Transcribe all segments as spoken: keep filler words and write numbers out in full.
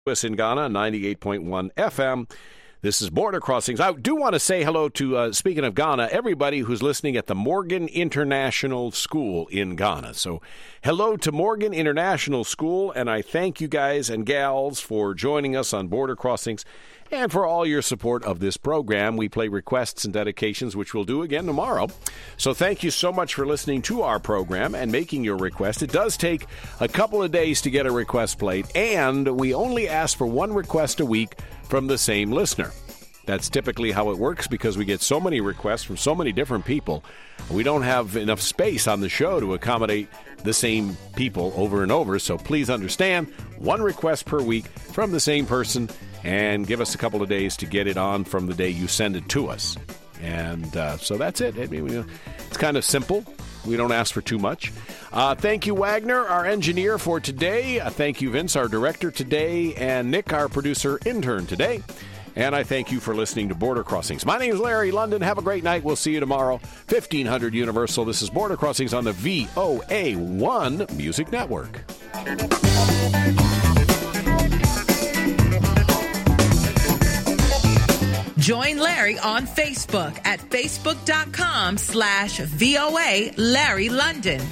Us in Ghana, ninety-eight point one F M. This is Border Crossings. I do want to say hello to, uh, speaking of Ghana, everybody who's listening at the Morgan International School in Ghana. So hello to Morgan International School, and I thank you guys and gals for joining us on Border Crossings and for all your support of this program. We play requests and dedications, which we'll do again tomorrow. So thank you so much for listening to our program and making your request. It does take a couple of days to get a request played, and we only ask for one request a week from the same listener. That's typically how it works because we get so many requests from so many different people. We don't have enough space on the show to accommodate the same people over and over. So please understand, one request per week from the same person, and give us a couple of days to get it on from the day you send it to us. And uh, so that's it. I mean, it's kind of simple. We don't ask for too much. Uh, thank you, Wagner, our engineer for today. Uh, thank you, Vince, our director today, and Nick, our producer intern today. And I thank you for listening to Border Crossings. My name is Larry London. Have a great night. We'll see you tomorrow, fifteen hundred Universal. This is Border Crossings on the V O A one Music Network. Join Larry on Facebook at facebook.com slash VOA Larry London.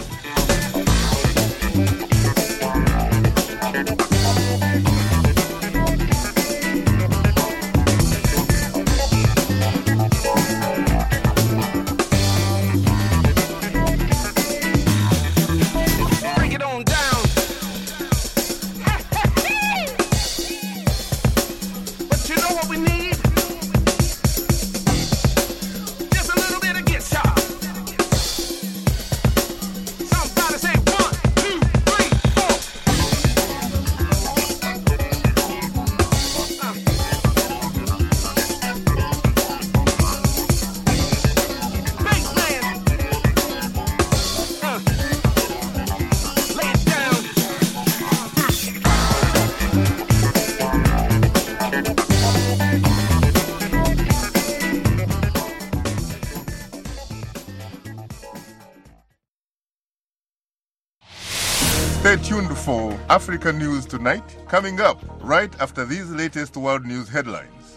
Stay tuned for Africa News Tonight, coming up right after these latest world news headlines.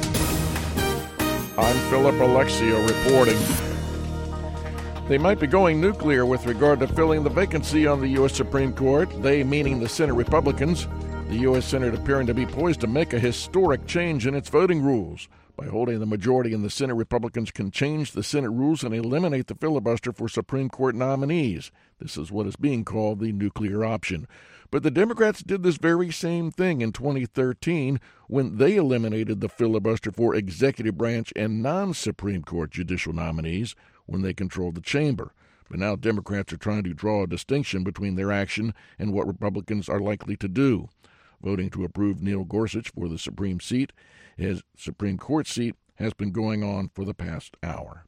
I'm Philip Alexia reporting. They might be going nuclear with regard to filling the vacancy on the U S Supreme Court, they meaning the Senate Republicans. The U S Senate appearing to be poised to make a historic change in its voting rules. By holding the majority in the Senate, Republicans can change the Senate rules and eliminate the filibuster for Supreme Court nominees. This is what is being called the nuclear option. But the Democrats did this very same thing in twenty thirteen when they eliminated the filibuster for executive branch and non-Supreme Court judicial nominees when they controlled the chamber. But now Democrats are trying to draw a distinction between their action and what Republicans are likely to do. Voting to approve Neil Gorsuch for the Supreme seat, his Supreme Court seat, has been going on for the past hour.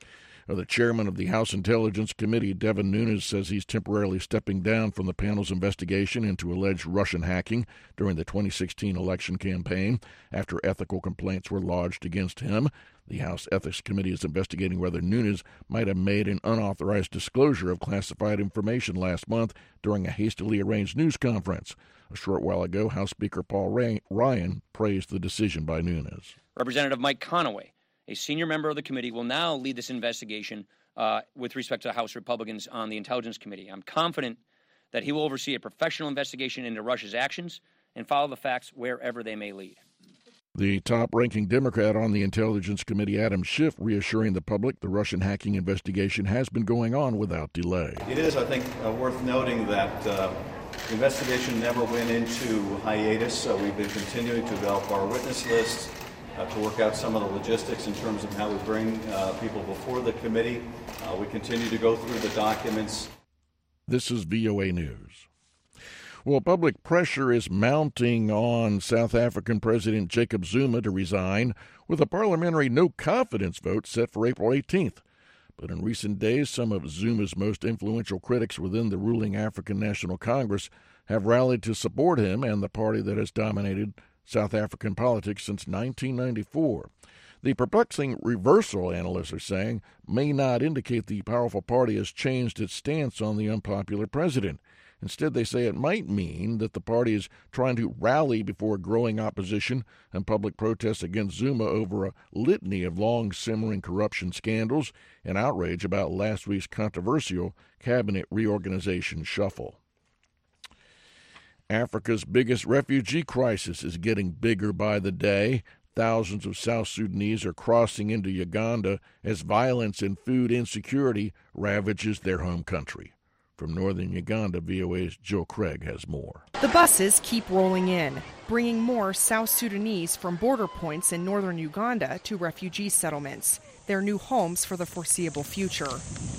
The chairman of the House Intelligence Committee, Devin Nunes, says he's temporarily stepping down from the panel's investigation into alleged Russian hacking during the twenty sixteen election campaign after ethical complaints were lodged against him. The House Ethics Committee is investigating whether Nunes might have made an unauthorized disclosure of classified information last month during a hastily arranged news conference. A short while ago, House Speaker Paul Ryan praised the decision by Nunes. Representative Mike Conaway, a senior member of the committee, will now lead this investigation uh, with respect to House Republicans on the Intelligence Committee. I'm confident that he will oversee a professional investigation into Russia's actions and follow the facts wherever they may lead. The top-ranking Democrat on the Intelligence Committee, Adam Schiff, reassuring the public the Russian hacking investigation has been going on without delay. It is, I think, uh, worth noting that uh, the investigation never went into hiatus, so we've been continuing to develop our witness list, uh, to work out some of the logistics in terms of how we bring uh, people before the committee. Uh, we continue to go through the documents. This is V O A News. Well, public pressure is mounting on South African President Jacob Zuma to resign, with a parliamentary no-confidence vote set for April eighteenth. But in recent days, some of Zuma's most influential critics within the ruling African National Congress have rallied to support him and the party that has dominated South African politics since nineteen ninety-four. The perplexing reversal, analysts are saying, may not indicate the powerful party has changed its stance on the unpopular president. Instead, they say it might mean that the party is trying to rally before growing opposition and public protests against Zuma over a litany of long-simmering corruption scandals and outrage about last week's controversial cabinet reorganization shuffle. Africa's biggest refugee crisis is getting bigger by the day. Thousands of South Sudanese are crossing into Uganda as violence and food insecurity ravages their home country. From northern Uganda, V O A's Jill Craig has more. The buses keep rolling in, bringing more South Sudanese from border points in northern Uganda to refugee settlements, their new homes for the foreseeable future.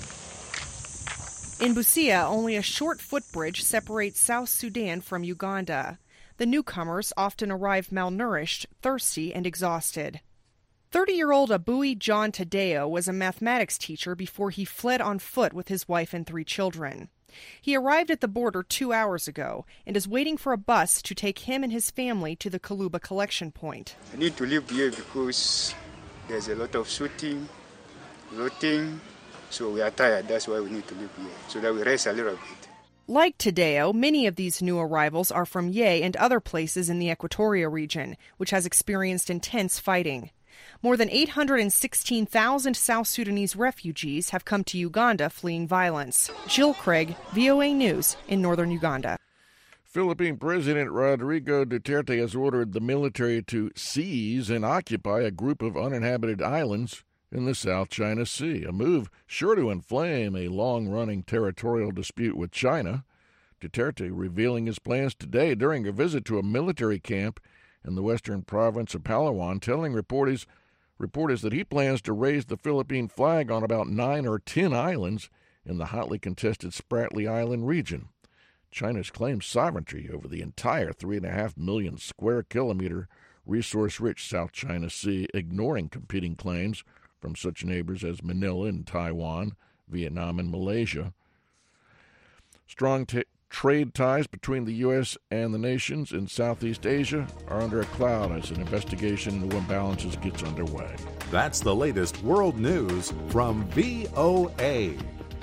In Busia, only a short footbridge separates South Sudan from Uganda. The newcomers often arrive malnourished, thirsty, and exhausted. thirty-year-old Abui John Tadeo was a mathematics teacher before he fled on foot with his wife and three children. He arrived at the border two hours ago and is waiting for a bus to take him and his family to the Kaluba collection point. I need to live here because there's a lot of shooting, looting, so we are tired. That's why we need to live here, so that we rest a little bit. Like Tadeo, many of these new arrivals are from Ye and other places in the Equatoria region, which has experienced intense fighting. More than eight hundred sixteen thousand South Sudanese refugees have come to Uganda fleeing violence. Jill Craig, V O A News in northern Uganda. Philippine President Rodrigo Duterte has ordered the military to seize and occupy a group of uninhabited islands in the South China Sea, a move sure to inflame a long-running territorial dispute with China. Duterte revealing his plans today during a visit to a military camp in the western province of Palawan, telling reporters, reporters that he plans to raise the Philippine flag on about nine or ten islands in the hotly contested Spratly Island region. China's claimed sovereignty over the entire three and a half million square kilometer resource-rich South China Sea, ignoring competing claims from such neighbors as Manila and Taiwan, Vietnam, and Malaysia. Strong t- trade ties between the U S and the nations in Southeast Asia are under a cloud as an investigation into imbalances gets underway. That's the latest world news from V O A.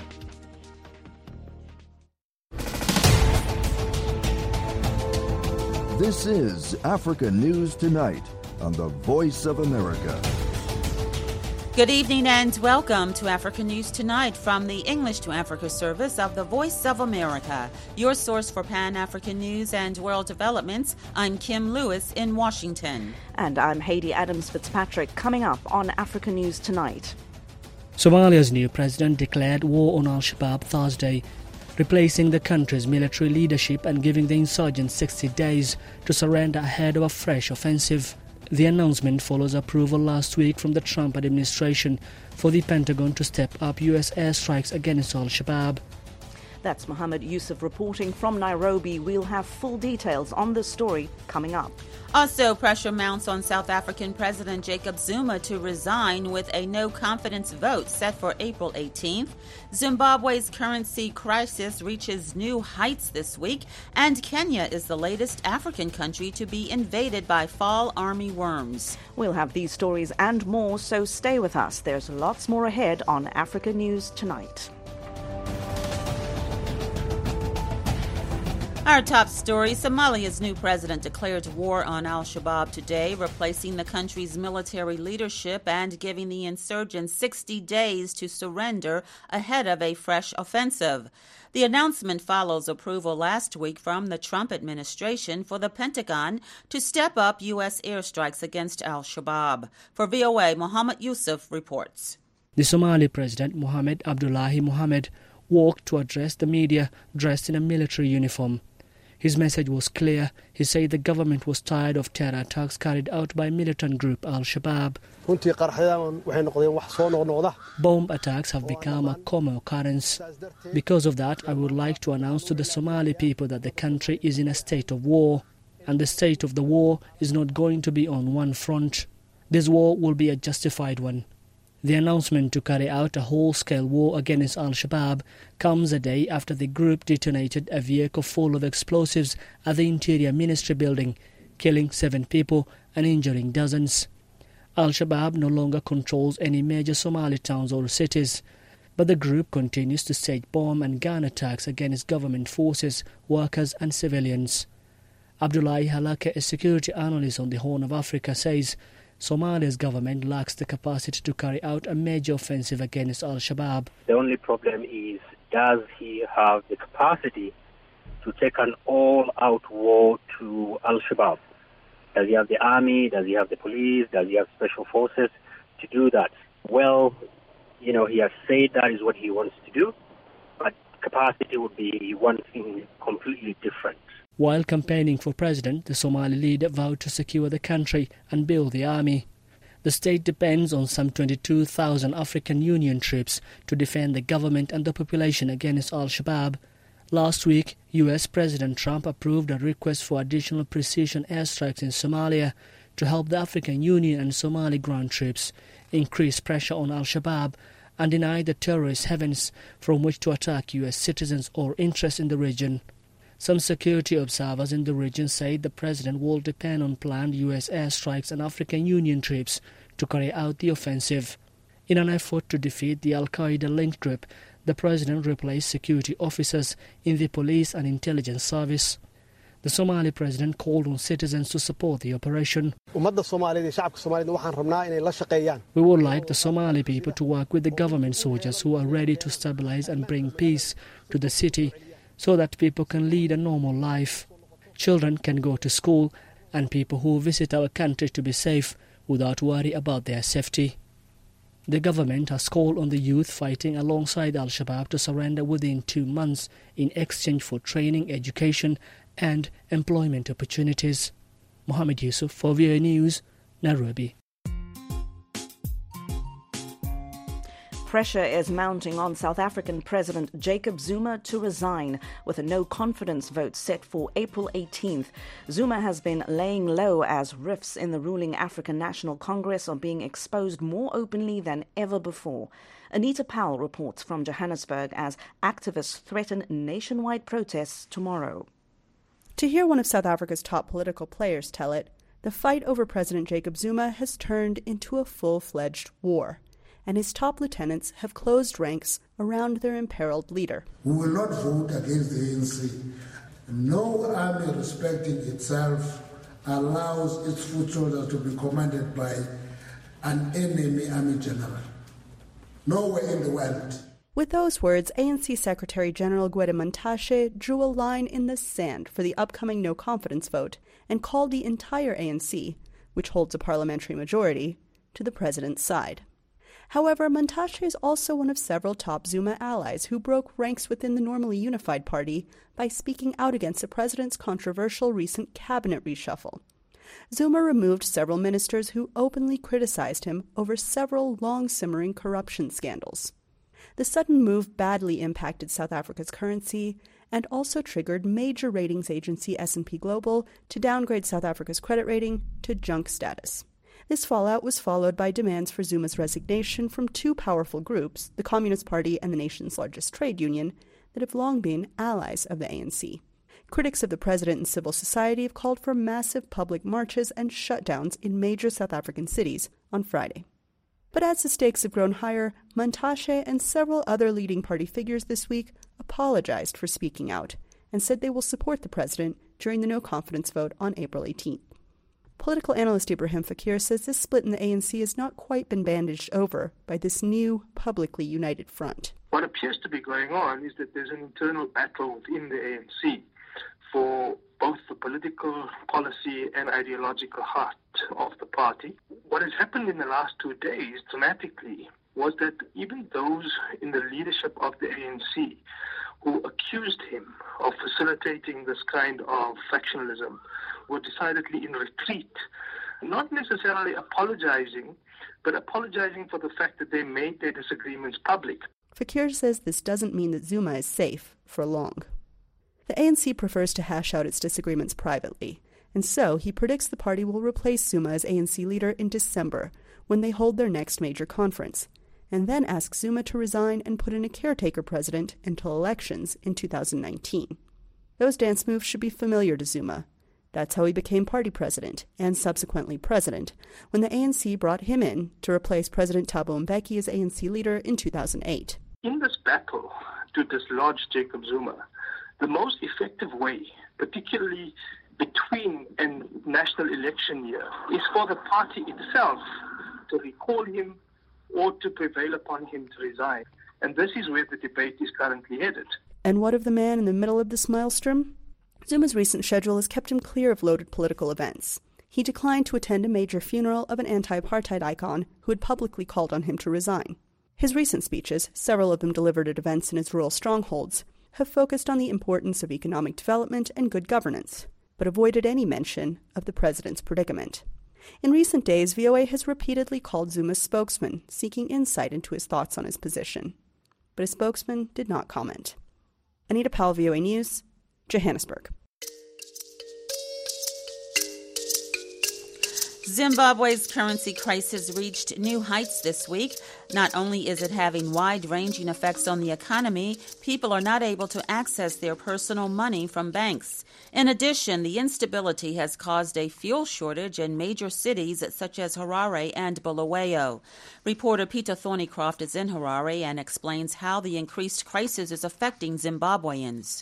This is Africa News Tonight on the Voice of America. Good evening and welcome to Africa News Tonight from the English to Africa service of the Voice of America, your source for Pan-African news and world developments. I'm Kim Lewis in Washington. And I'm Haiti Adams Fitzpatrick. Coming up on Africa News Tonight. Somalia's new president declared war on Al-Shabaab Thursday, replacing the country's military leadership and giving the insurgents sixty days to surrender ahead of a fresh offensive. The announcement follows approval last week from the Trump administration for the Pentagon to step up U S airstrikes against Al-Shabaab. That's Mohammed Yusuf reporting from Nairobi. We'll have full details on this story coming up. Also, pressure mounts on South African President Jacob Zuma to resign with a no-confidence vote set for April eighteenth. Zimbabwe's currency crisis reaches new heights this week, and Kenya is the latest African country to be invaded by fall army worms. We'll have these stories and more, so stay with us. There's lots more ahead on Africa News Tonight. Our top story, Somalia's new president declared war on Al-Shabaab today, replacing the country's military leadership and giving the insurgents sixty days to surrender ahead of a fresh offensive. The announcement follows approval last week from the Trump administration for the Pentagon to step up U S airstrikes against Al-Shabaab. For V O A, Mohammed Yusuf reports. The Somali president, Mohamed Abdullahi Mohamed, walked to address the media dressed in a military uniform. His message was clear. He said the government was tired of terror attacks carried out by militant group Al-Shabaab. Bomb attacks have become a common occurrence. Because of that, I would like to announce to the Somali people that the country is in a state of war, and the state of the war is not going to be on one front. This war will be a justified one. The announcement to carry out a whole-scale war against Al-Shabaab comes a day after the group detonated a vehicle full of explosives at the Interior Ministry building, killing seven people and injuring dozens. Al-Shabaab no longer controls any major Somali towns or cities. But the group continues to stage bomb and gun attacks against government forces, workers and civilians. Abdullahi Halake, a security analyst on the Horn of Africa, says Somalia's government lacks the capacity to carry out a major offensive against Al-Shabaab. The only problem is, does he have the capacity to take an all-out war to Al-Shabaab? Does he have the army? Does he have the police? Does he have special forces to do that? Well, you know, he has said that is what he wants to do, but capacity would be one thing completely different. While campaigning for president, the Somali leader vowed to secure the country and build the army. The state depends on some twenty-two thousand African Union troops to defend the government and the population against Al-Shabaab. Last week, U S President Trump approved a request for additional precision airstrikes in Somalia to help the African Union and Somali ground troops increase pressure on Al-Shabaab and deny the terrorist havens from which to attack U S citizens or interests in the region. Some security observers in the region say the president will depend on planned U S airstrikes and African Union troops to carry out the offensive. In an effort to defeat the Al-Qaeda-linked group, the president replaced security officers in the police and intelligence service. The Somali president called on citizens to support the operation. We would like the Somali people to work with the government soldiers who are ready to stabilize and bring peace to the city, so that people can lead a normal life. Children can go to school and people who visit our country to be safe without worry about their safety. The government has called on the youth fighting alongside Al-Shabaab to surrender within two months in exchange for training, education and employment opportunities. Mohammed Yusuf for V O A News, Nairobi. Pressure is mounting on South African President Jacob Zuma to resign, with a no-confidence vote set for April eighteenth. Zuma has been laying low as rifts in the ruling African National Congress are being exposed more openly than ever before. Anita Powell reports from Johannesburg as activists threaten nationwide protests tomorrow. To hear one of South Africa's top political players tell it, the fight over President Jacob Zuma has turned into a full-fledged war, and his top lieutenants have closed ranks around their imperiled leader. We will not vote against the A N C. No army respecting itself allows its foot soldiers to be commanded by an enemy army general. Nowhere in the world. With those words, A N C Secretary General Gwede Mantashe drew a line in the sand for the upcoming no-confidence vote and called the entire A N C, which holds a parliamentary majority, to the president's side. However, Mantashe is also one of several top Zuma allies who broke ranks within the normally unified party by speaking out against the president's controversial recent cabinet reshuffle. Zuma removed several ministers who openly criticized him over several long-simmering corruption scandals. The sudden move badly impacted South Africa's currency and also triggered major ratings agency S and P Global to downgrade South Africa's credit rating to junk status. This fallout was followed by demands for Zuma's resignation from two powerful groups, the Communist Party and the nation's largest trade union, that have long been allies of the A N C. Critics of the president and civil society have called for massive public marches and shutdowns in major South African cities on Friday. But as the stakes have grown higher, Mantashe and several other leading party figures this week apologized for speaking out and said they will support the president during the no-confidence vote on April eighteenth. Political analyst Ibrahim Fakir says this split in the A N C has not quite been bandaged over by this new, publicly united front. What appears to be going on is that there's an internal battle within the A N C for both the political policy and ideological heart of the party. What has happened in the last two days, dramatically, was that even those in the leadership of the A N C who accused him of facilitating this kind of factionalism were decidedly in retreat, not necessarily apologizing, but apologizing for the fact that they made their disagreements public. Fakir says this doesn't mean that Zuma is safe for long. The A N C prefers to hash out its disagreements privately, and so he predicts the party will replace Zuma as A N C leader in December, when they hold their next major conference, and then ask Zuma to resign and put in a caretaker president until elections in two thousand nineteen. Those dance moves should be familiar to Zuma. That's how he became party president, and subsequently president, when the A N C brought him in to replace President Thabo Mbeki as A N C leader in two thousand eight. In this battle to dislodge Jacob Zuma, the most effective way, particularly between a national election year, is for the party itself to recall him or to prevail upon him to resign. And this is where the debate is currently headed. And what of the man in the middle of this maelstrom? Zuma's recent schedule has kept him clear of loaded political events. He declined to attend a major funeral of an anti-apartheid icon who had publicly called on him to resign. His recent speeches, several of them delivered at events in his rural strongholds, have focused on the importance of economic development and good governance, but avoided any mention of the president's predicament. In recent days, V O A has repeatedly called Zuma's spokesman, seeking insight into his thoughts on his position. But his spokesman did not comment. Anita Powell, V O A News, Johannesburg. Zimbabwe's currency crisis reached new heights this week. Not only is it having wide-ranging effects on the economy, people are not able to access their personal money from banks. In addition, the instability has caused a fuel shortage in major cities such as Harare and Bulawayo. Reporter Peter Thornycroft is in Harare and explains how the increased crisis is affecting Zimbabweans.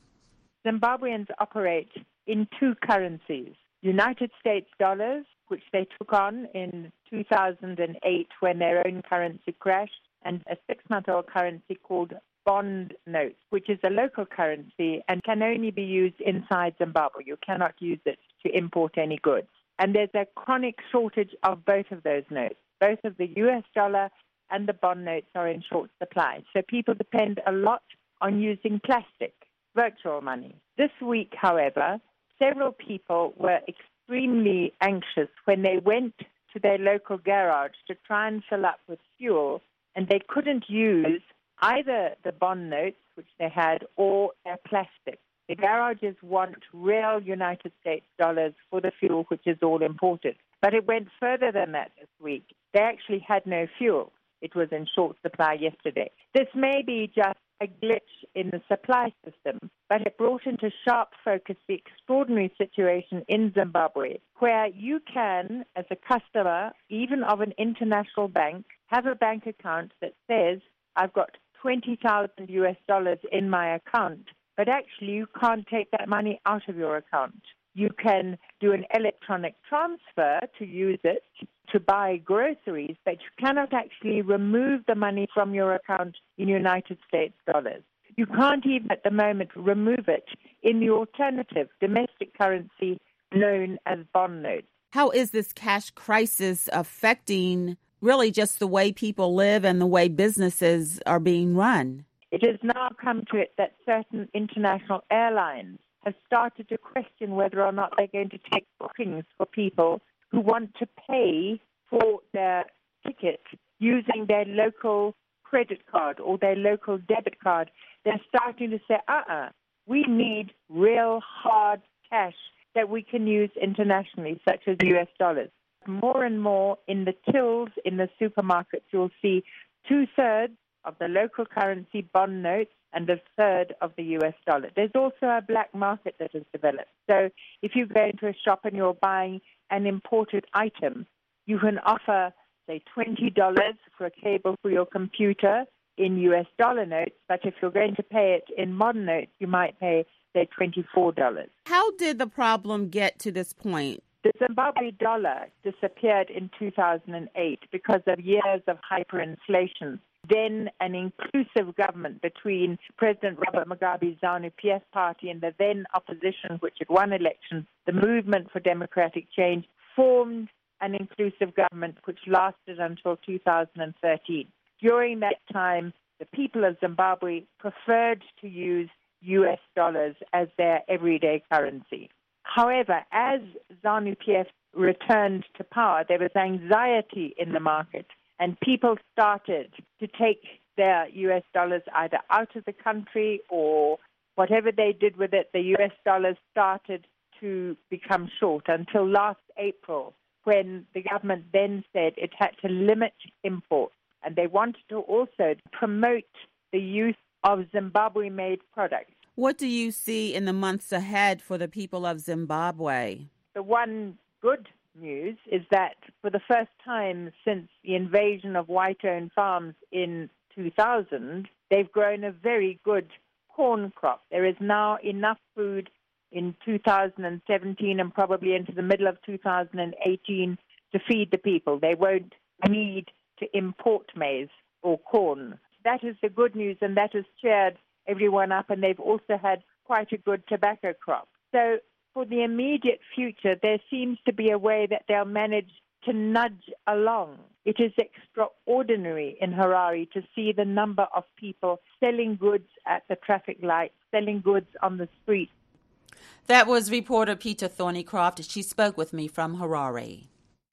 Zimbabweans operate in two currencies, United States dollars, which they took on in two thousand eight when their own currency crashed, and a six-month-old currency called bond notes, which is a local currency and can only be used inside Zimbabwe. You cannot use it to import any goods. And there's a chronic shortage of both of those notes. Both of the U S dollar and the bond notes are in short supply. So people depend a lot on using plastic, virtual money. This week, however, several people were extremely anxious when they went to their local garage to try and fill up with fuel, and they couldn't use either the bond notes, which they had, or their plastic. The garages want real United States dollars for the fuel, which is all imported. But it went further than that this week. They actually had no fuel. It was in short supply yesterday. This may be just a glitch in the supply system, but it brought into sharp focus the extraordinary situation in Zimbabwe, where you can, as a customer, even of an international bank, have a bank account that says, I've got twenty thousand U S dollars in my account, but actually you can't take that money out of your account. You can do an electronic transfer to use it to buy groceries, but you cannot actually remove the money from your account in United States dollars. You can't even at the moment remove it in the alternative domestic currency known as bond notes. How is this cash crisis affecting really just the way people live and the way businesses are being run? It has now come to it that certain international airlines have started to question whether or not they're going to take bookings for people who want to pay for their ticket using their local credit card or their local debit card. They're starting to say, uh-uh, we need real hard cash that we can use internationally, such as U S dollars. More and more in the tills in the supermarkets, you'll see two-thirds of the local currency bond notes and a third of the U S dollar. There's also a black market that has developed. So if you go into a shop and you're buying an imported item, you can offer, say, twenty dollars for a cable for your computer in U S dollar notes, but if you're going to pay it in bond notes, you might pay, say, twenty-four dollars. How did the problem get to this point? The Zimbabwe dollar disappeared in two thousand eight because of years of hyperinflation. Then an inclusive government between President Robert Mugabe's ZANU-P F party and the then opposition, which had won elections, the Movement for Democratic Change, formed an inclusive government which lasted until two thousand thirteen. During that time, the people of Zimbabwe preferred to use U S dollars as their everyday currency. However, as ZANU-P F returned to power, there was anxiety in the market, and people started to take their U S dollars either out of the country or whatever they did with it, the U S dollars started to become short until last April, when the government then said it had to limit imports. And they wanted to also promote the use of Zimbabwe-made products. What do you see in the months ahead for the people of Zimbabwe? The one good news is that for the first time since the invasion of white-owned farms in two thousand, they've grown a very good corn crop. There is now enough food in two thousand seventeen and probably into the middle of two thousand eighteen to feed the people. They won't need to import maize or corn. That is the good news, and that has cheered everyone up, and they've also had quite a good tobacco crop. So for the immediate future, there seems to be a way that they'll manage to nudge along. It is extraordinary in Harare to see the number of people selling goods at the traffic lights, selling goods on the street. That was reporter Peter Thornycroft. She spoke with me from Harare.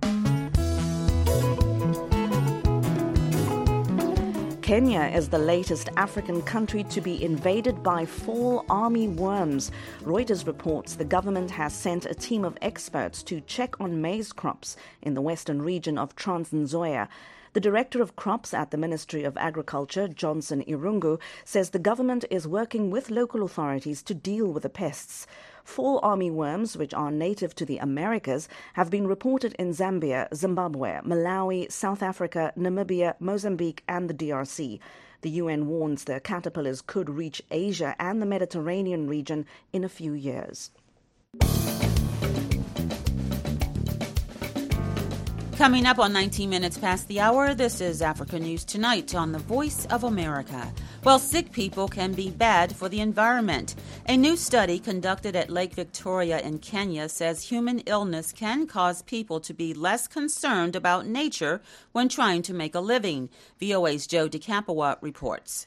Kenya is the latest African country to be invaded by fall army worms. Reuters reports the government has sent a team of experts to check on maize crops in the western region of Trans Nzoia. The director of crops at the Ministry of Agriculture, Johnson Irungu, says the government is working with local authorities to deal with the pests. Fall army worms, which are native to the Americas, have been reported in Zambia, Zimbabwe, Malawi, South Africa, Namibia, Mozambique and the D R C. The U N warns the caterpillars could reach Asia and the Mediterranean region in a few years. Coming up on nineteen minutes past the hour, this is Africa News Tonight on the Voice of America. Well, sick people can be bad for the environment. A new study conducted at Lake Victoria in Kenya says human illness can cause people to be less concerned about nature when trying to make a living. V O A's Joe DeCampoa reports.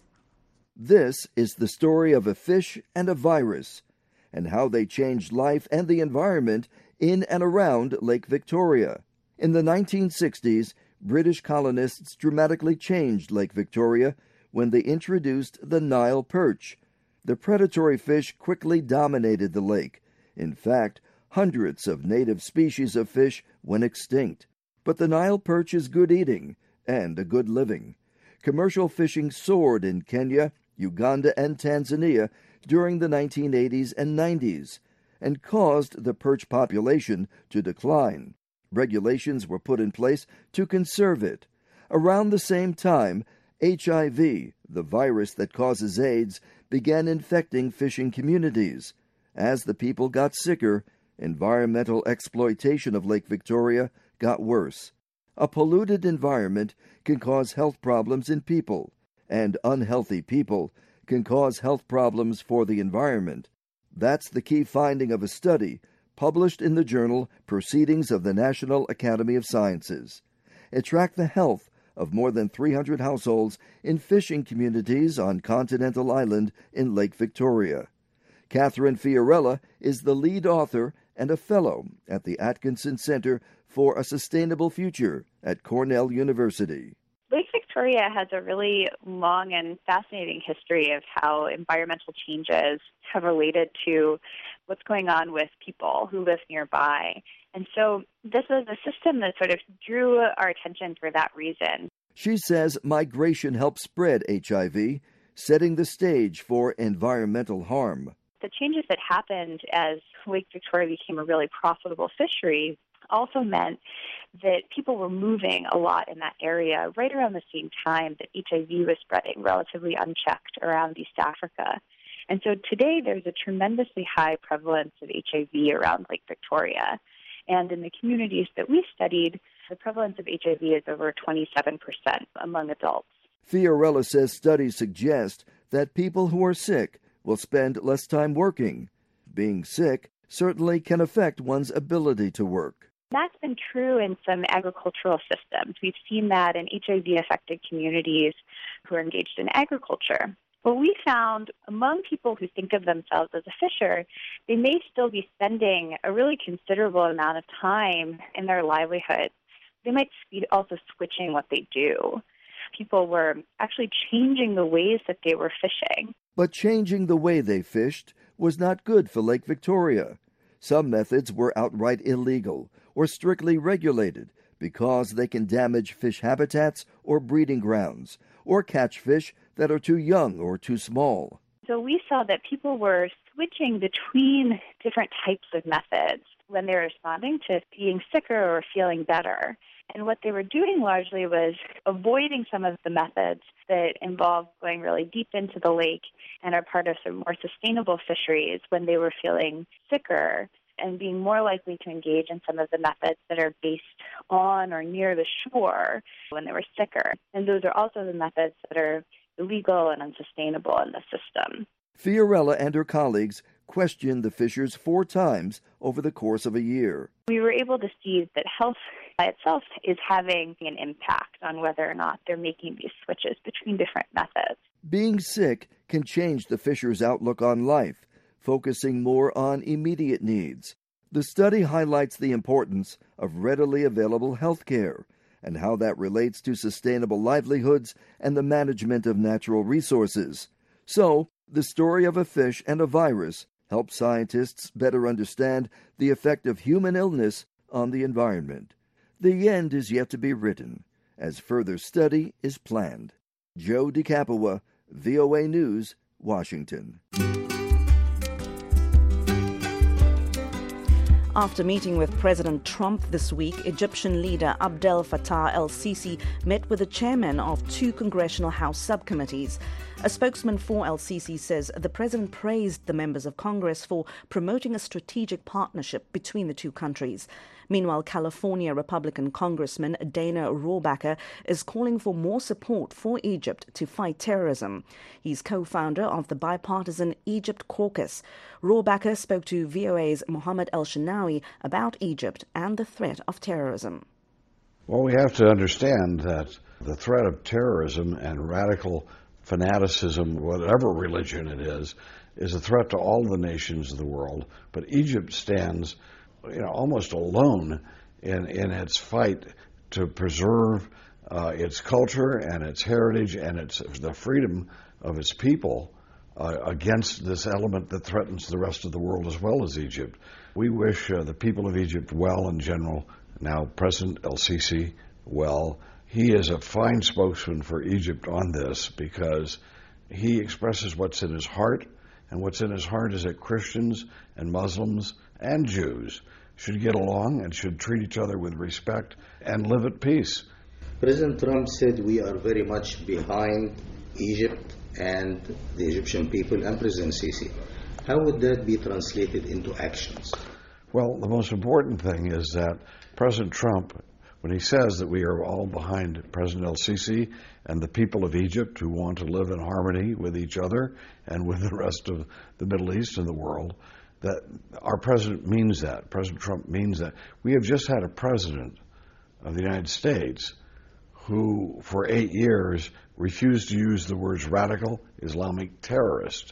This is the story of a fish and a virus, and how they changed life and the environment in and around Lake Victoria. In the nineteen sixties, British colonists dramatically changed Lake Victoria when they introduced the Nile perch. The predatory fish quickly dominated the lake. In fact, hundreds of native species of fish went extinct. But the Nile perch is good eating and a good living. Commercial fishing soared in Kenya, Uganda, and Tanzania during the nineteen eighties and nineties and caused the perch population to decline. Regulations were put in place to conserve it. Around the same time, H I V, the virus that causes AIDS, began infecting fishing communities. As the people got sicker, environmental exploitation of Lake Victoria got worse. A polluted environment can cause health problems in people, and unhealthy people can cause health problems for the environment. That's the key finding of a study published in the journal Proceedings of the National Academy of Sciences. It tracked the health of more than three hundred households in fishing communities on Continental Island in Lake Victoria. Catherine Fiorella is the lead author and a fellow at the Atkinson Center for a Sustainable Future at Cornell University. Lake Victoria has a really long and fascinating history of how environmental changes have related to what's going on with people who live nearby. And so this is a system that sort of drew our attention for that reason. She says migration helped spread H I V, setting the stage for environmental harm. The changes that happened as Lake Victoria became a really profitable fishery also meant that people were moving a lot in that area right around the same time that H I V was spreading relatively unchecked around East Africa. And so today there's a tremendously high prevalence of H I V around Lake Victoria. And in the communities that we studied, the prevalence of H I V is over twenty-seven percent among adults. Fiorella says studies suggest that people who are sick will spend less time working. Being sick certainly can affect one's ability to work. That's been true in some agricultural systems. We've seen that in H I V-affected communities who are engaged in agriculture. What we found among people who think of themselves as a fisher, they may still be spending a really considerable amount of time in their livelihood. They might be also switching what they do. People were actually changing the ways that they were fishing. But changing the way they fished was not good for Lake Victoria. Some methods were outright illegal or strictly regulated because they can damage fish habitats or breeding grounds, or catch fish that are too young or too small. So we saw that people were switching between different types of methods. when they were responding to being sicker or feeling better. And what they were doing largely was avoiding some of the methods that involve going really deep into the lake and are part of some more sustainable fisheries when they were feeling sicker, and being more likely to engage in some of the methods that are based on or near the shore when they were sicker. And those are also the methods that are illegal and unsustainable in the system. Fiorella and her colleagues questioned the fishers four times over the course of a year. We were able to see that health by itself is having an impact on whether or not they're making these switches between different methods. Being sick can change the fisher's outlook on life, focusing more on immediate needs. The study highlights the importance of readily available health care and how that relates to sustainable livelihoods and the management of natural resources. So, the story of a fish and a virus helps scientists better understand the effect of human illness on the environment. The end is yet to be written, as further study is planned. Joe DeCapua, V O A News, Washington. After meeting with President Trump this week, Egyptian leader Abdel Fattah el-Sisi met with the chairman of two congressional House subcommittees. A spokesman for el-Sisi says the president praised the members of Congress for promoting a strategic partnership between the two countries. Meanwhile, California Republican Congressman Dana Rohrabacher is calling for more support for Egypt to fight terrorism. He's co-founder of the bipartisan Egypt Caucus. Rohrabacher spoke to V O A's Mohammed El-Shinawi about Egypt and the threat of terrorism. Well, we have to understand that the threat of terrorism and radical fanaticism, whatever religion it is, is a threat to all the nations of the world. But Egypt stands, you know, almost alone in, in its fight to preserve uh, its culture and its heritage and its the freedom of its people uh, against this element that threatens the rest of the world as well as Egypt. We wish uh, the people of Egypt well in general. Now President el-Sisi well. He is a fine spokesman for Egypt on this because he expresses what's in his heart, and what's in his heart is that Christians and Muslims and Jews should get along and should treat each other with respect and live at peace. President Trump said we are very much behind Egypt and the Egyptian people and President Sisi. How would that be translated into actions? Well, the most important thing is that President Trump, when he says that we are all behind President el-Sisi and the people of Egypt who want to live in harmony with each other and with the rest of the Middle East and the world, that our president means that. President Trump means that. We have just had a president of the United States who, for eight years, refused to use the words radical Islamic terrorist.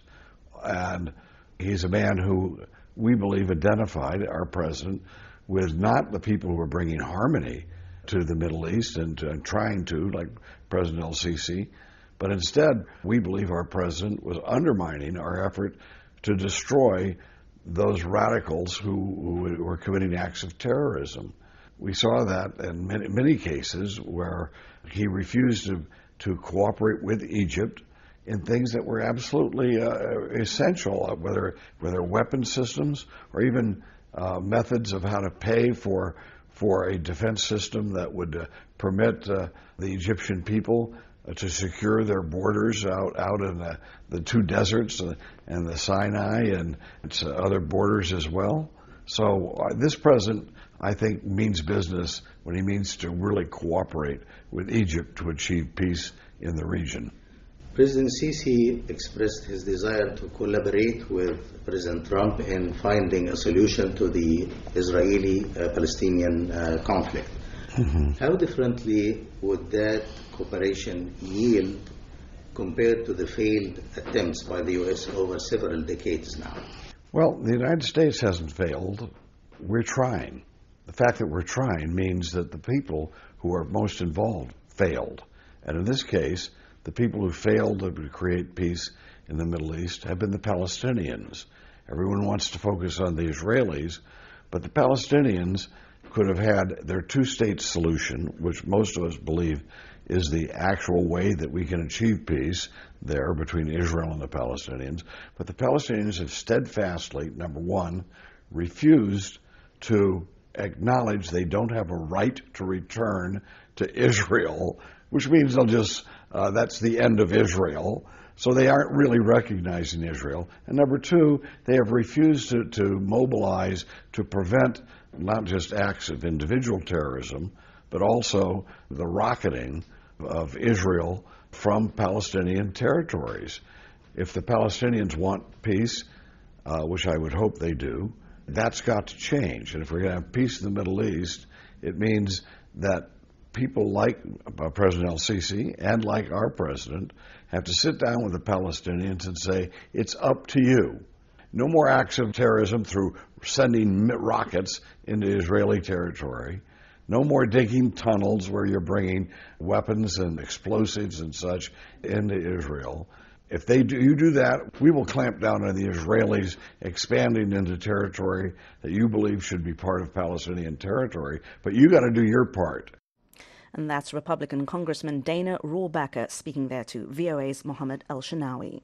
And he's a man who we believe identified, our president, with not the people who are bringing harmony to the Middle East and, to, and trying to, like President el-Sisi, but instead we believe our president was undermining our effort to destroy those radicals who, who were committing acts of terrorism. We saw that in many, many cases where he refused to, to cooperate with Egypt in things that were absolutely uh, essential, whether whether weapon systems or even uh, methods of how to pay for for a defense system that would uh, permit uh, the Egyptian people uh, to secure their borders out, out in the, the two deserts uh, and the Sinai and its uh, other borders as well. So uh, this president, I think, means business when he means to really cooperate with Egypt to achieve peace in the region. President Sisi expressed his desire to collaborate with President Trump in finding a solution to the Israeli-Palestinian uh, conflict. Mm-hmm. How differently would that cooperation yield compared to the failed attempts by the U S over several decades now? Well, the United States hasn't failed. We're trying. The fact that we're trying means that the people who are most involved failed. And in this case, the people who failed to create peace in the Middle East have been the Palestinians. Everyone wants to focus on the Israelis, but the Palestinians could have had their two-state solution, which most of us believe is the actual way that we can achieve peace there between Israel and the Palestinians. But the Palestinians have steadfastly, number one, refused to acknowledge they don't have a right to return to Israel, which means they'll just, uh, that's the end of Israel. So they aren't really recognizing Israel. And number two, they have refused to, to mobilize to prevent not just acts of individual terrorism, but also the rocketing of Israel from Palestinian territories. If the Palestinians want peace, uh, which I would hope they do, that's got to change. And if we're going to have peace in the Middle East, it means that people like uh, President el-Sisi and like our president have to sit down with the Palestinians and say, it's up to you. No more acts of terrorism through sending rockets into Israeli territory. No more digging tunnels where you're bringing weapons and explosives and such into Israel. If they do, you do that, we will clamp down on the Israelis expanding into territory that you believe should be part of Palestinian territory. But you got to do your part. And that's Republican Congressman Dana Rohrabacher speaking there to V O A's Mohammed El-Shinawi.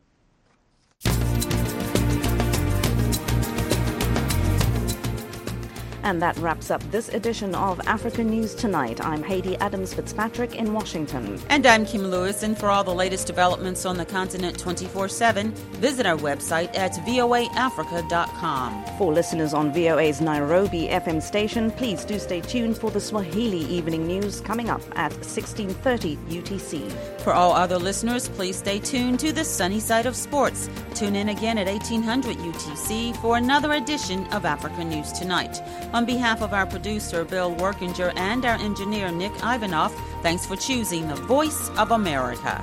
And that wraps up this edition of Africa News Tonight. I'm Haiti Adams-Fitzpatrick in Washington. And I'm Kim Lewis. And for all the latest developments on the continent twenty-four seven, visit our website at v o a africa dot com. For listeners on V O A's Nairobi F M station, please do stay tuned for the Swahili Evening News coming up at sixteen thirty U T C. For all other listeners, please stay tuned to the Sunny Side of Sports. Tune in again at eighteen hundred U T C for another edition of Africa News Tonight. On behalf of our producer, Bill Workinger, and our engineer, Nick Ivanoff, thanks for choosing the Voice of America.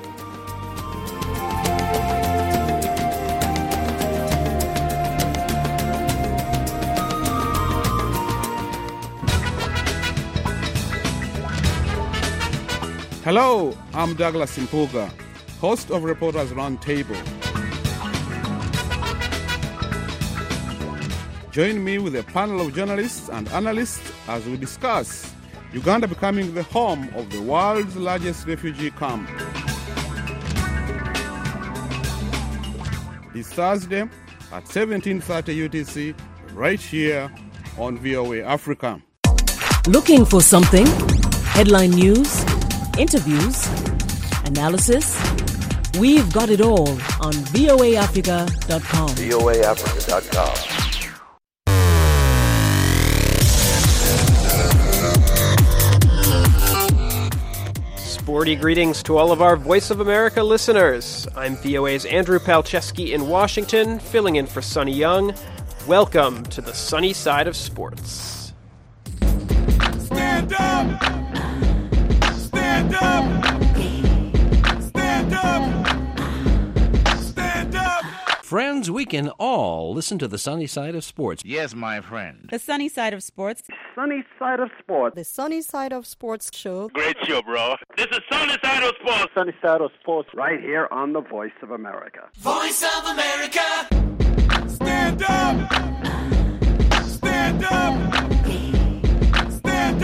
Hello, I'm Douglas Impuga, host of Reporters Roundtable. Join me with a panel of journalists and analysts as we discuss Uganda becoming the home of the world's largest refugee camp. This Thursday at seventeen thirty U T C, right here on V O A Africa. Looking for something? Headline news, interviews, analysis? We've got it all on v o a africa dot com. v o a africa dot com. Sporty greetings to all of our Voice of America listeners. I'm V O A's Andrew Palczewski in Washington, filling in for Sonny Young. Welcome to the sunny side of sports. Stand up! Stand up! Stand up! Stand up! Friends, we can all listen to the sunny side of sports. Yes, my friend. The Sunny Side of Sports. Sunny Side of Sports. The Sunny Side of Sports show. Great show, bro. This is Sunny Side of Sports. Sunny Side of Sports, right here on the Voice of America. Voice of America. Stand up. Stand up. Stand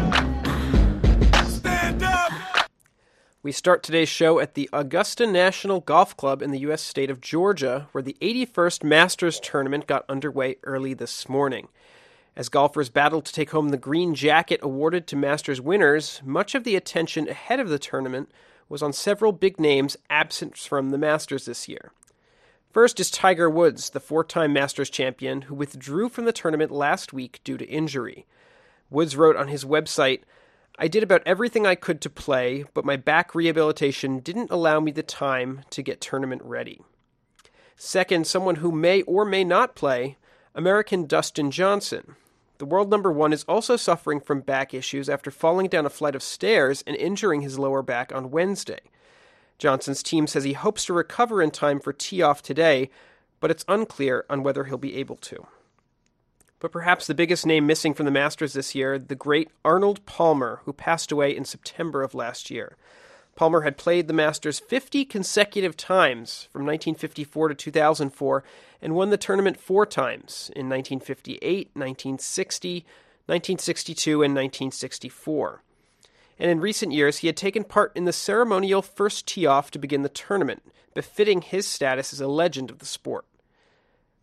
up. Stand up. We start today's show at the Augusta National Golf Club in the U S state of Georgia, where the eighty-first Masters tournament got underway early this morning. As golfers battled to take home the green jacket awarded to Masters winners, much of the attention ahead of the tournament was on several big names absent from the Masters this year. First is Tiger Woods, the four-time Masters champion, who withdrew from the tournament last week due to injury. Woods wrote on his website, "I did about everything I could to play, but my back rehabilitation didn't allow me the time to get tournament ready." Second, someone who may or may not play, American Dustin Johnson. The world number one is also suffering from back issues after falling down a flight of stairs and injuring his lower back on Wednesday. Johnson's team says he hopes to recover in time for tee-off today, but it's unclear on whether he'll be able to. But perhaps the biggest name missing from the Masters this year, the great Arnold Palmer, who passed away in September of last year. Palmer had played the Masters fifty consecutive times from nineteen fifty-four to two thousand four and won the tournament four times in nineteen fifty-eight, nineteen sixty, nineteen sixty-two, and nineteen sixty-four. And in recent years, he had taken part in the ceremonial first tee-off to begin the tournament, befitting his status as a legend of the sport.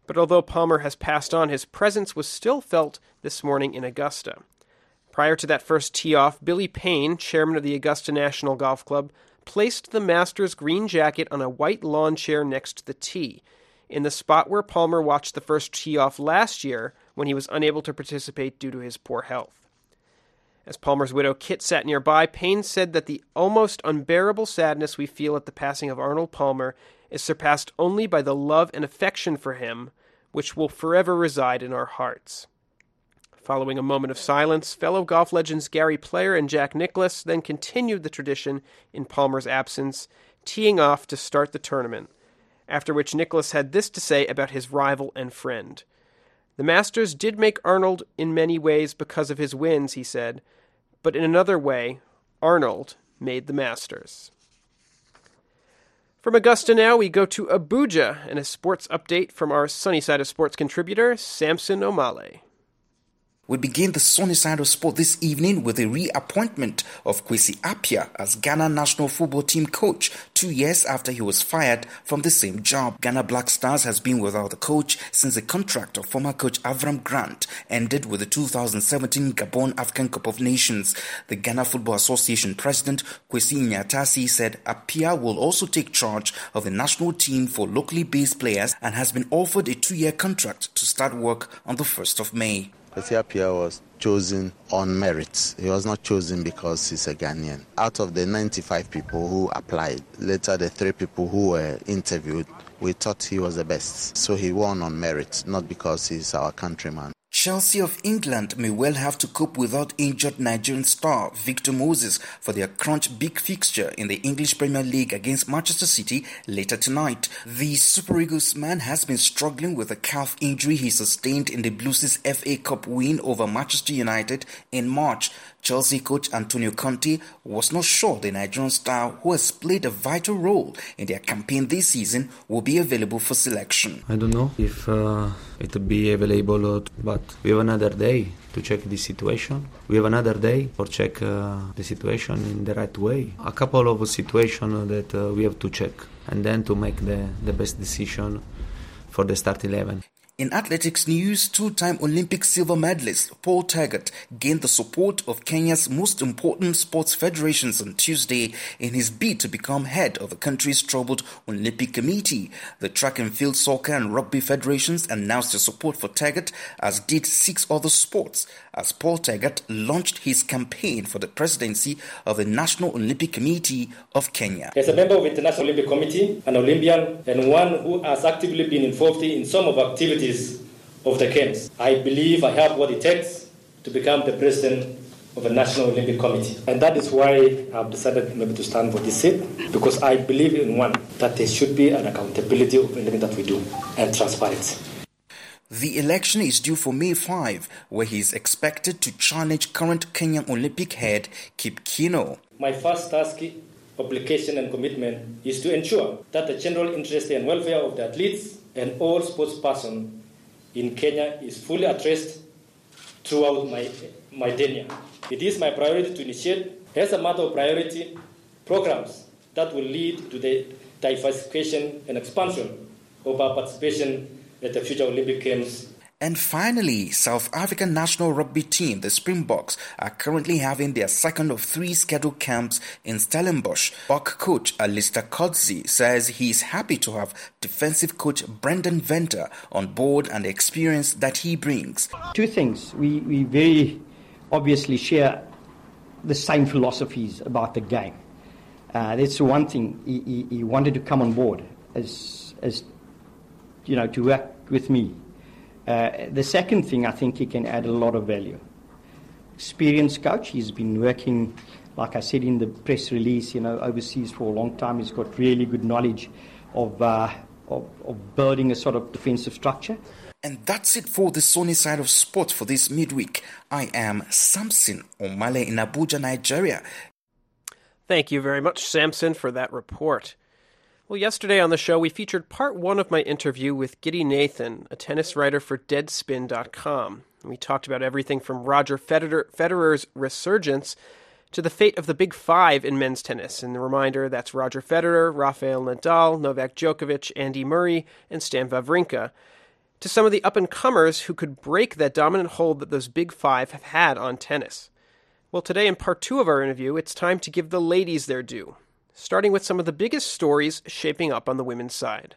But although Palmer has passed on, his presence was still felt this morning in Augusta. Prior to that first tee-off, Billy Payne, chairman of the Augusta National Golf Club, placed the Masters green jacket on a white lawn chair next to the tee, in the spot where Palmer watched the first tee-off last year when he was unable to participate due to his poor health. As Palmer's widow Kit sat nearby, Payne said that the almost unbearable sadness we feel at the passing of Arnold Palmer is surpassed only by the love and affection for him, which will forever reside in our hearts. Following a moment of silence, fellow golf legends Gary Player and Jack Nicklaus then continued the tradition in Palmer's absence, teeing off to start the tournament, after which Nicklaus had this to say about his rival and friend. The Masters did make Arnold in many ways because of his wins, he said, but in another way, Arnold made the Masters. From Augusta now, we go to Abuja and a sports update from our Sunny Side of Sports contributor, Samson Omale. We begin the Sunny Side of Sport this evening with a reappointment of Kwesi Appiah as Ghana national football team coach two years after he was fired from the same job. Ghana Black Stars has been without a coach since the contract of former coach Avram Grant ended with the two thousand seventeen Gabon African Cup of Nations. The Ghana Football Association president Kwesi Nyatasi said Appiah will also take charge of the national team for locally based players and has been offered a two-year contract to start work on the first of May. Kwesi Appiah was chosen on merit. He was not chosen because he's a Ghanaian. Out of the ninety-five people who applied, later the three people who were interviewed, we thought he was the best. So he won on merit, not because he's our countryman. Chelsea of England may well have to cope without injured Nigerian star Victor Moses for their crunch big fixture in the English Premier League against Manchester City later tonight. The Super Eagles man has been struggling with a calf injury he sustained in the Blues' F A Cup win over Manchester United in March. Chelsea coach Antonio Conte was not sure the Nigerian star, who has played a vital role in their campaign this season, will be available for selection. I don't know if uh, it will be available, but we have another day to check the situation. We have another day for check uh, the situation in the right way. A couple of situations that uh, we have to check and then to make the, the best decision for the start eleven. In athletics news, two-time Olympic silver medalist Paul Taggart gained the support of Kenya's most important sports federations on Tuesday in his bid to become head of the country's troubled Olympic Committee. The track and field, soccer and rugby federations announced their support for Taggart, as did six other sports, as Paul Taggart launched his campaign for the presidency of the National Olympic Committee of Kenya. As a member of the International Olympic Committee, an Olympian, and one who has actively been involved in some of the activities of the Games, I believe I have what it takes to become the president of the National Olympic Committee. And that is why I've decided maybe to stand for this seat, because I believe in one, that there should be an accountability of anything that we do and transparency. The election is due for May fifth, where he is expected to challenge current Kenyan Olympic head Kip Keino. My first task, obligation and commitment is to ensure that the general interest and welfare of the athletes and all sports persons in Kenya is fully addressed throughout my, my tenure. It is my priority to initiate, as a matter of priority, programs that will lead to the diversification and expansion of our participation at the future Olympic Games. And finally, South African national rugby team, the Springboks, are currently having their second of three scheduled camps in Stellenbosch. Bok coach Alistair Coetzee says he is happy to have defensive coach Brendan Venter on board and the experience that he brings. Two things. We, we very obviously share the same philosophies about the game. Uh, that's one thing. He, he, he wanted to come on board as, as you know, to work with me. Uh, the second thing, I think he can add a lot of value. Experienced coach, he's been working, like I said in the press release, you know, overseas for a long time. He's got really good knowledge of, uh, of, of building a sort of defensive structure. And that's it for the Sunny Side of Sports for this midweek. I am Samson Omale in Abuja, Nigeria. Thank you very much, Samson, for that report. Well, yesterday on the show, we featured part one of my interview with Giddy Nathan, a tennis writer for Deadspin dot com. We talked about everything from Roger Federer, Federer's resurgence to the fate of the Big Five in men's tennis. And the reminder, that's Roger Federer, Rafael Nadal, Novak Djokovic, Andy Murray, and Stan Wawrinka. to some of the up-and-comers who could break that dominant hold that those big five have had on tennis. Well, today in part two of our interview, it's time to give the ladies their due, starting with some of the biggest stories shaping up on the women's side.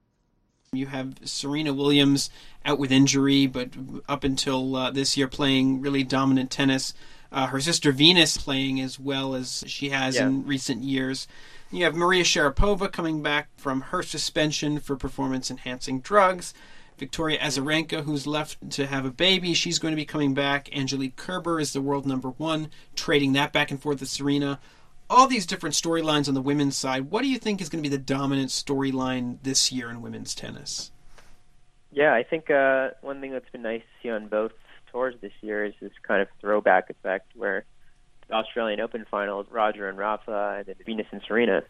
You have Serena Williams out with injury, but up until uh, this year playing really dominant tennis. Uh, her sister Venus playing as well as she has yeah. in recent years. You have Maria Sharapova coming back from her suspension for performance-enhancing drugs. Victoria Azarenka, who's left to have a baby, she's going to be coming back. Angelique Kerber is the world number one, trading that back and forth with Serena. All these different storylines on the women's side. What do you think is going to be the dominant storyline this year in women's tennis? Yeah, I think uh, one thing that's been nice to see on both tours this year is this kind of throwback effect where the Australian Open finals, Roger and Rafa, and then Venus and Serena.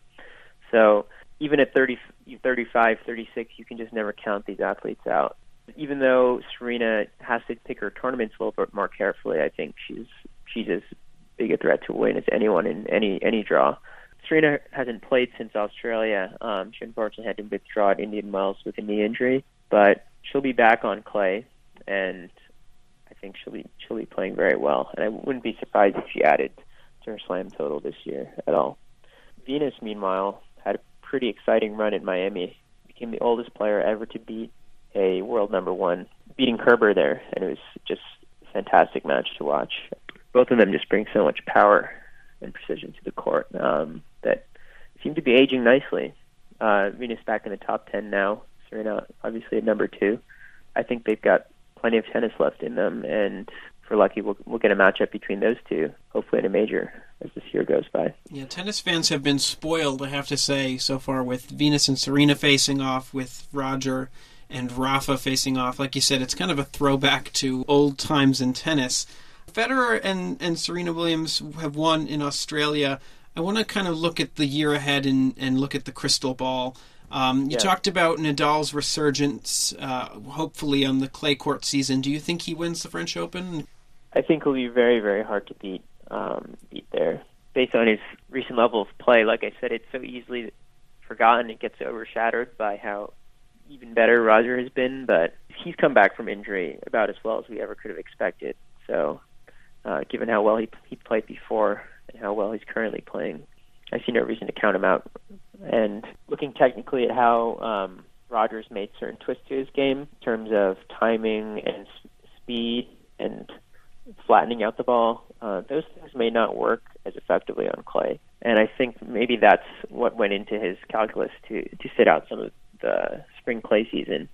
So even at thirty, thirty-five, thirty-six, you can just never count these athletes out. Even though Serena has to pick her tournaments a little bit more carefully, I think she's she's as big a threat to win as anyone in any any draw. Serena hasn't played since Australia. Um, she unfortunately had to withdraw at Indian Wells with a knee injury, but she'll be back on clay, and I think she'll be she'll be playing very well. And I wouldn't be surprised if she added to her slam total this year at all. Venus, meanwhile, had a pretty exciting run at Miami. Became the oldest player ever to beat a world number one, beating Kerber there, and it was just a fantastic match to watch. Both of them just bring so much power and precision to the court um, that seem to be aging nicely. Uh, Venus back in the top ten now. Serena obviously at number two. I think they've got plenty of tennis left in them, and if we're lucky, we'll, we'll get a matchup between those two, hopefully in a major, as this year goes by. Yeah, tennis fans have been spoiled, I have to say, so far with Venus and Serena facing off, with Roger and Rafa facing off. Like you said, it's kind of a throwback to old times in tennis. Federer and, and Serena Williams have won in Australia. I want to kind of look at the year ahead and, and look at the crystal ball. Um, you yeah. talked about Nadal's resurgence, uh, hopefully on the clay court season. Do you think he wins the French Open? I think he'll be very, very hard to beat, um, beat there. Based on his recent level of play, like I said, it's so easily forgotten. It gets overshadowed by how even better Roger has been, but he's come back from injury about as well as we ever could have expected. So uh, given how well he, he played before and how well he's currently playing, I see no reason to count him out. And looking technically at how um, Rogers made certain twists to his game in terms of timing and s- speed and flattening out the ball, uh, those things may not work as effectively on clay. And I think maybe that's what went into his calculus to, to sit out some of the spring clay season.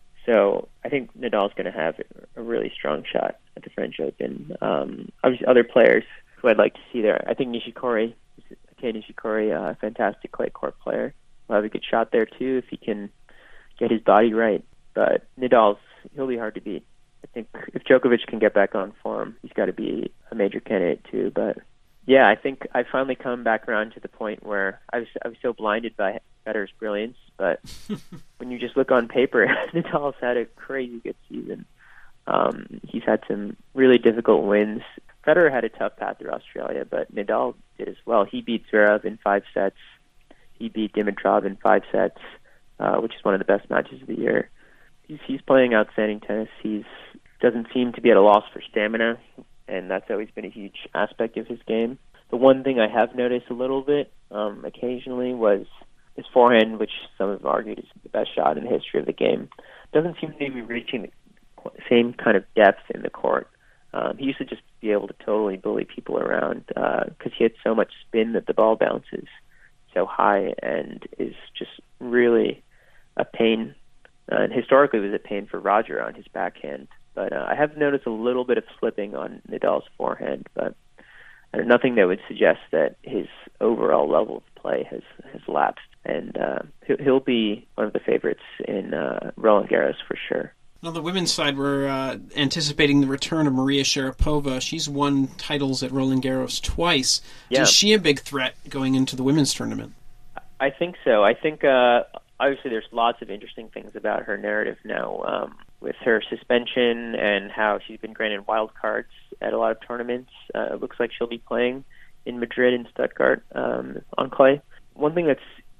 So I think Nadal's going to have a really strong shot at the French Open. Um, obviously, other players who I'd like to see there, I think Nishikori, Kei Nishikori, a uh, fantastic clay court player, will have a good shot there too if he can get his body right. But Nadal's, he'll be hard to beat. I think if Djokovic can get back on form, he's got to be a major candidate too. But yeah, I think I've finally come back around to the point where I was I was so blinded by Federer's brilliance, but when you just look on paper, Nadal's had a crazy good season. Um, he's had some really difficult wins. Federer had a tough path through Australia, but Nadal did as well. He beat Zverev in five sets. He beat Dimitrov in five sets, uh, which is one of the best matches of the year. He's, he's playing outstanding tennis. He doesn't seem to be at a loss for stamina, and that's always been a huge aspect of his game. The one thing I have noticed a little bit um, occasionally was his forehand, which some have argued is the best shot in the history of the game. Doesn't seem to be reaching the same kind of depth in the court. Um, he used to just be able to totally bully people around because uh, he had so much spin that the ball bounces so high and is just really a pain. Uh, and historically, it was a pain for Roger on his backhand. But uh, I have noticed a little bit of slipping on Nadal's forehand, but uh, nothing that would suggest that his overall level of play has, has lapsed. And uh, he'll be one of the favorites in uh, Roland Garros for sure. On the women's side, we're uh, anticipating the return of Maria Sharapova. She's won titles at Roland Garros twice. Yeah. Is she a big threat going into the women's tournament? I think so. I think, uh, obviously, there's lots of interesting things about her narrative now, um, with her suspension and how she's been granted wild cards at a lot of tournaments. Uh, it looks like she'll be playing in Madrid and Stuttgart um, on clay. One thing that's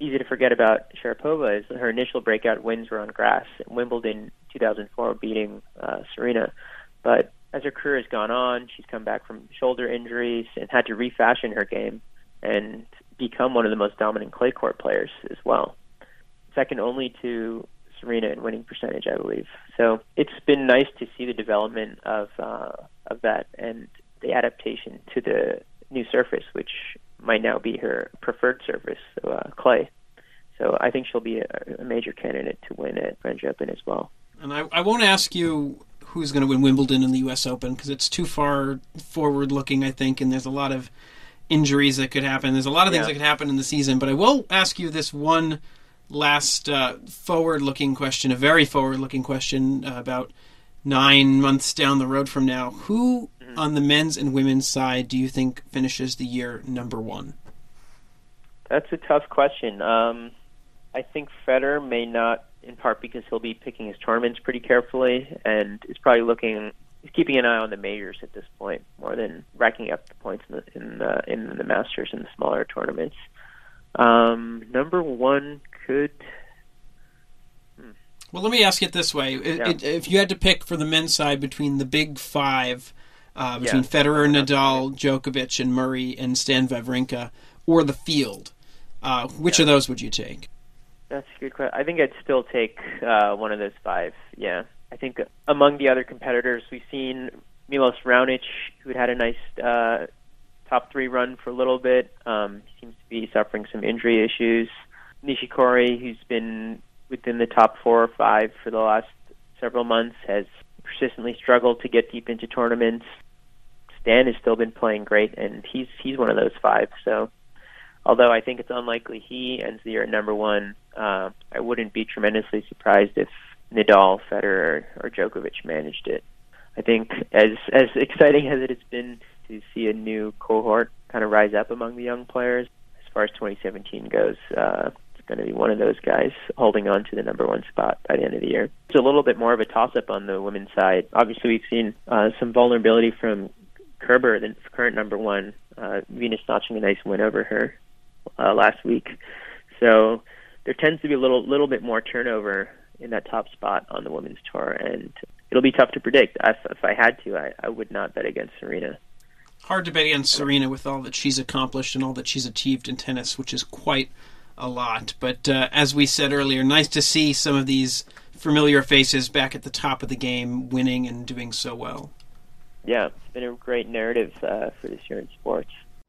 easy to forget about Sharapova is her initial breakout wins were on grass in Wimbledon two thousand four, beating uh, Serena. But as her career has gone on, she's come back from shoulder injuries and had to refashion her game and become one of the most dominant clay court players as well. Second only to Serena in winning percentage, I believe. So it's been nice to see the development of uh, of that and the adaptation to the new surface, which might now be her preferred surface, so, uh, clay. So I think she'll be a, a major candidate to win at French Open as well. And I, I won't ask you who's going to win Wimbledon and the U S Open because it's too far forward-looking, I think, and there's a lot of injuries that could happen. There's a lot of things Yeah. that could happen in the season, but I will ask you this one last uh, forward-looking question, a very forward-looking question uh, about nine months down the road from now. Who mm-hmm. on the men's and women's side do you think finishes the year number one? That's a tough question. Um, I think Federer may not, in part because he'll be picking his tournaments pretty carefully and is probably looking, he's keeping an eye on the majors at this point more than racking up the points in the, in the, in the Masters and the smaller tournaments. Um, number one could... Well, let me ask it this way. It, Yeah. it, if you had to pick for the men's side between the big five, uh, between Yeah. Federer, Nadal, Djokovic, and Murray, and Stan Wawrinka, or the field, uh, which Yeah. of those would you take? That's a good question. I think I'd still take uh, one of those five, yeah. I think among the other competitors, we've seen Milos Raonic, who had had a nice uh, top three run for a little bit. Um, he seems to be suffering some injury issues. Nishikori, who's been within the top four or five for the last several months, has persistently struggled to get deep into tournaments. Stan has still been playing great, and he's he's one of those five. So, although I think it's unlikely he ends the year at number one, uh, I wouldn't be tremendously surprised if Nadal, Federer, or Djokovic managed it. I think as as exciting as it has been to see a new cohort kind of rise up among the young players, as far as twenty seventeen goes, uh, it's going to be one of those guys holding on to the number one spot by the end of the year. It's a little bit more of a toss-up on the women's side. Obviously, we've seen uh, some vulnerability from Kerber, the current number one. Uh, Venus notching a nice win over her uh, last week. So there tends to be a little little bit more turnover in that top spot on the women's tour, and it'll be tough to predict. If, if I had to, I, I would not bet against Serena. Hard to bet against Serena with all that she's accomplished and all that she's achieved in tennis, which is quite a lot. But uh, as we said earlier, nice to see some of these familiar faces back at the top of the game, winning and doing so well. Yeah, it's been a great narrative uh, for this year in sports.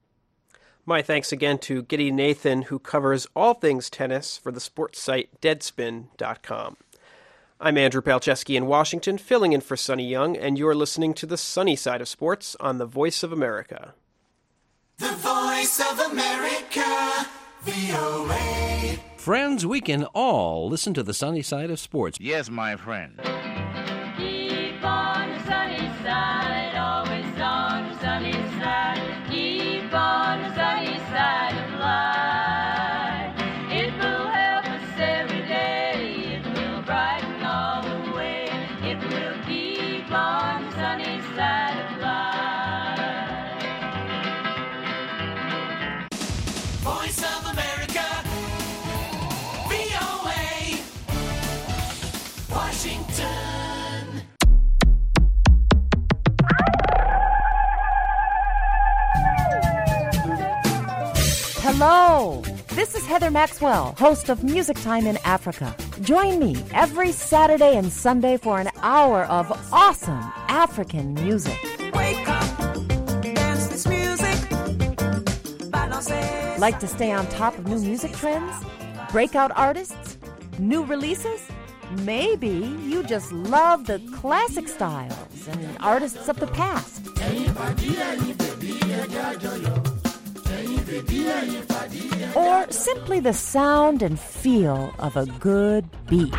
My thanks again to Giddy Nathan, who covers all things tennis for the sports site deadspin dot com. I'm Andrew Palczewski in Washington, filling in for Sonny Young, and you're listening to the sunny side of sports on the Voice of America. The Voice of America, V O A. Friends, we can all listen to the sunny side of sports. Yes, my friend. Keep on the sunny side, always on the sunny side. Keep on the sunny side of life. It will help us every day. It will brighten all the way. It will keep on the sunny side of life. Voice of America, V O A, Washington. Hello, this is Heather Maxwell, host of Music Time in Africa. Join me every Saturday and Sunday for an hour of awesome African music. Wake up, dance this music. Like to stay on top of new music trends? Breakout artists? New releases? Maybe you just love the classic styles and artists of the past. Or simply the sound and feel of a good beat.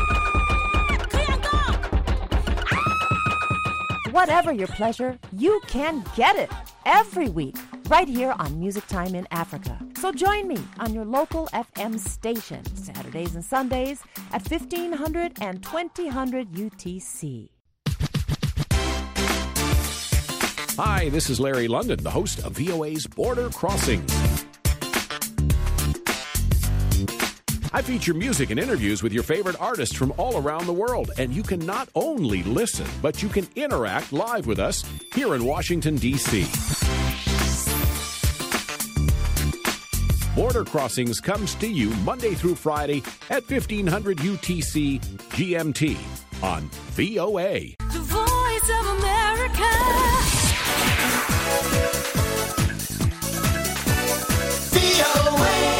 Whatever your pleasure, you can get it every week right here on Music Time in Africa. So join me on your local F M station Saturdays and Sundays at fifteen hundred and twenty hundred U T C. Hi, this is Larry London, the host of V O A's Border Crossing. I feature music and interviews with your favorite artists from all around the world, and you can not only listen, but you can interact live with us here in Washington, D C Border Crossings comes to you Monday through Friday at fifteen hundred U T C G M T on V O A. The Voice of America. V O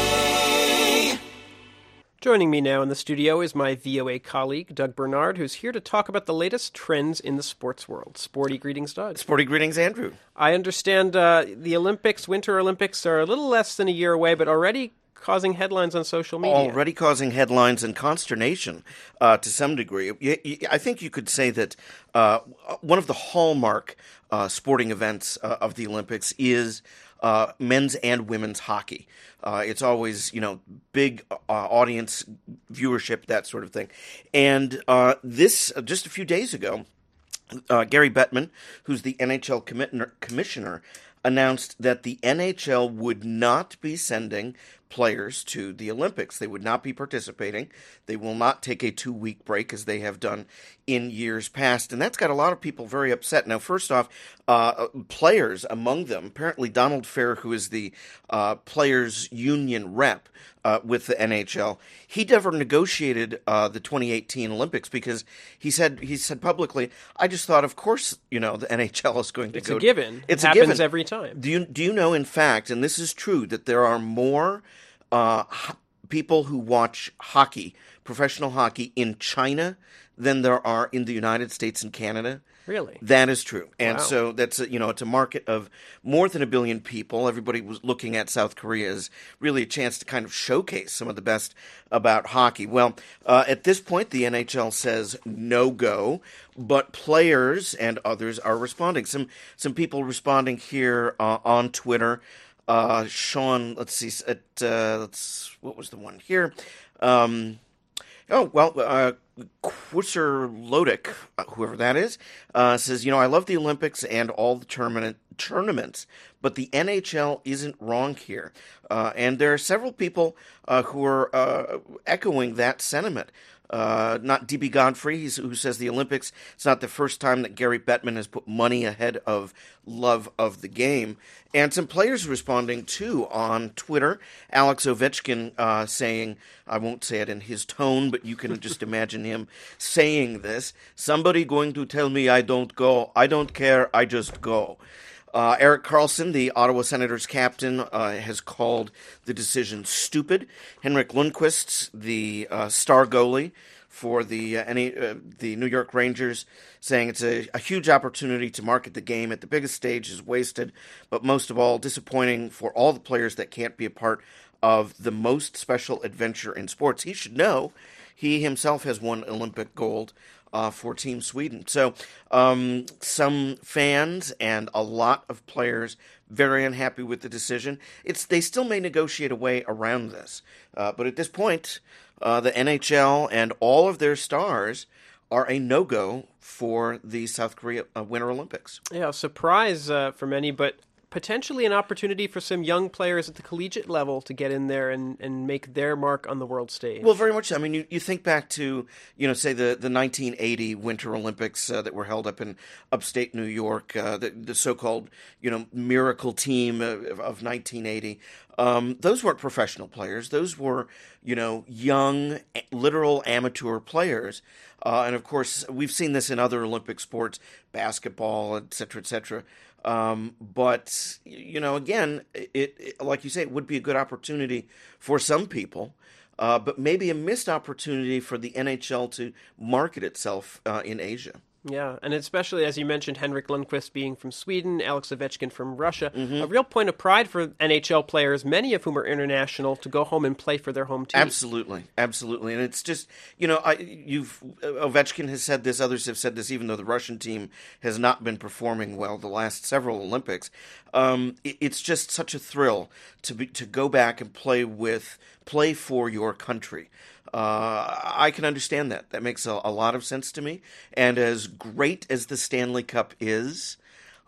A. Joining me now in the studio is my V O A colleague, Doug Bernard, who's here to talk about the latest trends in the sports world. Sporty greetings, Doug. Sporty greetings, Andrew. I understand uh, the Olympics, Winter Olympics, are a little less than a year away, but already causing headlines on social media. Already causing headlines and consternation uh, to some degree. I think you could say that uh, one of the hallmark uh, sporting events uh, of the Olympics is uh, men's and women's hockey. Uh, it's always, you know, big uh, audience viewership, that sort of thing. And uh, this, uh, just a few days ago, uh, Gary Bettman, who's the N H L commissioner, commissioner, announced that the N H L would not be sending players to the Olympics. They would not be participating. They will not take a two-week break as they have done in years past. And that's got a lot of people very upset. Now, first off, uh, players among them, apparently Donald Fair, who is the uh, players' union rep uh, with the N H L, he never negotiated uh, the twenty eighteen Olympics because he said he said publicly, I just thought, of course, you know, the N H L is going to it's go. It's a given. It's it a happens given. every time. Do you, do you know, in fact, and this is true, that there are more Uh, ho- people who watch hockey, professional hockey, in China than there are in the United States and Canada? Really? That is true. And Wow. so that's, a, you know, it's a market of more than a billion people. Everybody was looking at South Korea as really a chance to kind of showcase some of the best about hockey. Well, uh, at this point, the N H L says no go, but players and others are responding. Some, some people responding here uh, on Twitter. Uh, Sean, let's see, at, uh, let's, what was the one here? Um, oh, well, uh, Quisser Lodick, uh, whoever that is, uh, says, you know, I love the Olympics and all the tournament, tournaments, but the N H L isn't wrong here. Uh, and there are several people uh, who are uh, echoing that sentiment. Uh, not D B Godfrey, he's, who says the Olympics, it's not the first time that Gary Bettman has put money ahead of love of the game. And some players responding, too, on Twitter. Alex Ovechkin uh, saying, I won't say it in his tone, but you can just imagine him saying this, somebody going to tell me I don't go, I don't care, I just go. Uh, Erik Karlsson, the Ottawa Senators captain, uh, has called the decision stupid. Henrik Lundqvist, the uh, star goalie for the uh, any, uh, the New York Rangers, saying it's a, a huge opportunity to market the game at the biggest stage is wasted, but most of all, disappointing for all the players that can't be a part of the most special adventure in sports. He should know he himself has won Olympic gold Uh, for Team Sweden. So um, some fans and a lot of players very unhappy with the decision. It's they still may negotiate a way around this. Uh, but at this point, uh, the N H L and all of their stars are a no-go for the South Korea uh, Winter Olympics. Yeah, surprise uh, for many, but potentially an opportunity for some young players at the collegiate level to get in there and, and make their mark on the world stage. Well, very much so. I mean, you, you think back to, you know, say the, the nineteen eighty Winter Olympics uh, that were held up in upstate New York, uh, the, the so-called, you know, miracle team of, of nineteen eighty. Um, those weren't professional players. Those were, you know, young, literal amateur players. Uh, and, of course, we've seen this in other Olympic sports, basketball, et cetera, et cetera. Um, but, you know, again, it, it like you say, it would be a good opportunity for some people, uh, but maybe a missed opportunity for the N H L to market itself uh, in Asia. Yeah, and especially, as you mentioned, Henrik Lundqvist being from Sweden, Alex Ovechkin from Russia, Mm-hmm. a real point of pride for N H L players, many of whom are international, to go home and play for their home team. Absolutely, absolutely. And it's just, you know, I, you've Ovechkin has said this, others have said this, even though the Russian team has not been performing well the last several Olympics. Um, it, it's just such a thrill to be, to go back and play with, play for your country. Uh, I can understand that. That makes a, a lot of sense to me. And as great as the Stanley Cup is,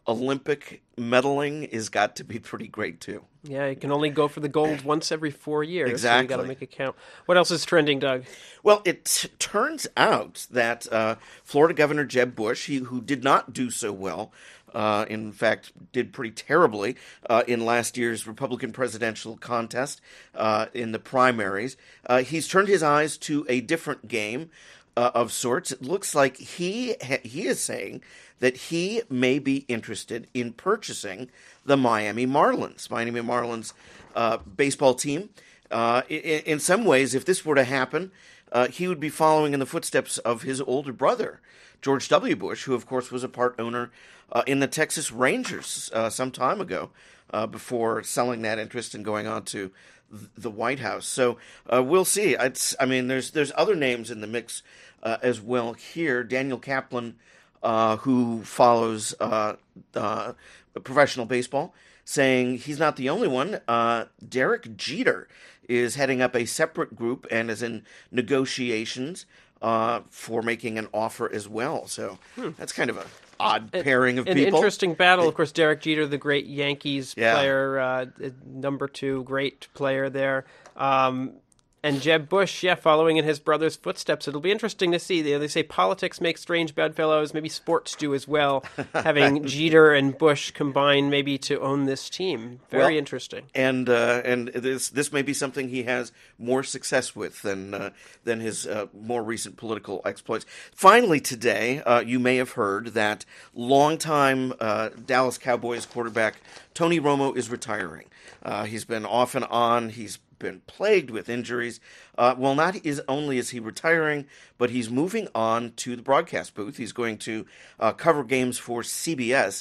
Olympic medaling has got to be pretty great, too. Yeah, you can only go for the gold once every four years. Exactly. So you got to make it count. What else is trending, Doug? Well, it t- turns out that uh, Florida Governor Jeb Bush, he, who did not do so well, uh, in fact, did pretty terribly uh, in last year's Republican presidential contest uh, in the primaries, uh, he's turned his eyes to a different game uh, of sorts. It looks like he ha- he is saying that he may be interested in purchasing the Miami Marlins. Miami Marlins uh, baseball team. Uh, in, in some ways, if this were to happen, uh, he would be following in the footsteps of his older brother, George W. Bush, who, of course, was a part owner uh, in the Texas Rangers uh, some time ago, uh, before selling that interest and going on to th- the White House. So uh, we'll see. It's, I mean, there's there's other names in the mix uh, as well here. Daniel Kaplan, Uh, who follows uh, uh, professional baseball, saying he's not the only one. Uh, Derek Jeter is heading up a separate group and is in negotiations uh, for making an offer as well. So hmm. that's kind of a odd pairing of An people. An interesting battle. Of course, Derek Jeter, the great Yankees yeah. player, uh, number two, great player there. Um, And Jeb Bush, yeah, following in his brother's footsteps. It'll be interesting to see. They, they say politics make strange bedfellows. Maybe sports do as well. Having Jeter and Bush combine maybe to own this team. Very well, interesting. And uh, and this this may be something he has more success with than uh, than his uh, more recent political exploits. Finally, today, uh, you may have heard that longtime uh, Dallas Cowboys quarterback Tony Romo is retiring. Uh, he's been off and on. He's been plagued with injuries. Uh, well, not is only is he retiring, but he's moving on to the broadcast booth. He's going to uh, cover games for C B S,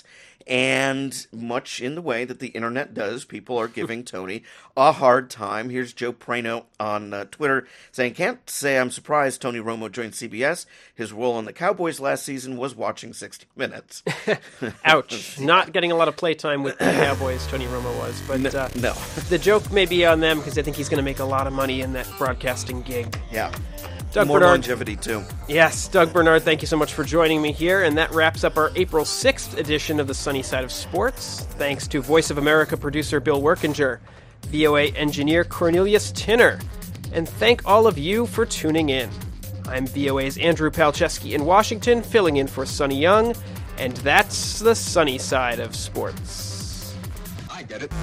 and much in the way that the internet does, people are giving Tony a hard time. Here's Joe Prano on uh, Twitter saying, "Can't say I'm surprised Tony Romo joined C B S. His role on the Cowboys last season was watching sixty minutes. Ouch. Not getting a lot of playtime with the Cowboys, Tony Romo was. But no. Uh, no. The joke may be on them because I think he's going to make a lot of money in that broadcasting gig. Yeah. Doug More Bernard, longevity, too. Yes, Doug Bernard, thank you so much for joining me here. And that wraps up our April sixth edition of the Sunny Side of Sports. Thanks to Voice of America producer Bill Workinger, V O A engineer Cornelius Tinner, and thank all of you for tuning in. I'm V O A's Andrew Palczewski in Washington, filling in for Sunny Young, and that's the Sunny Side of Sports. I get it.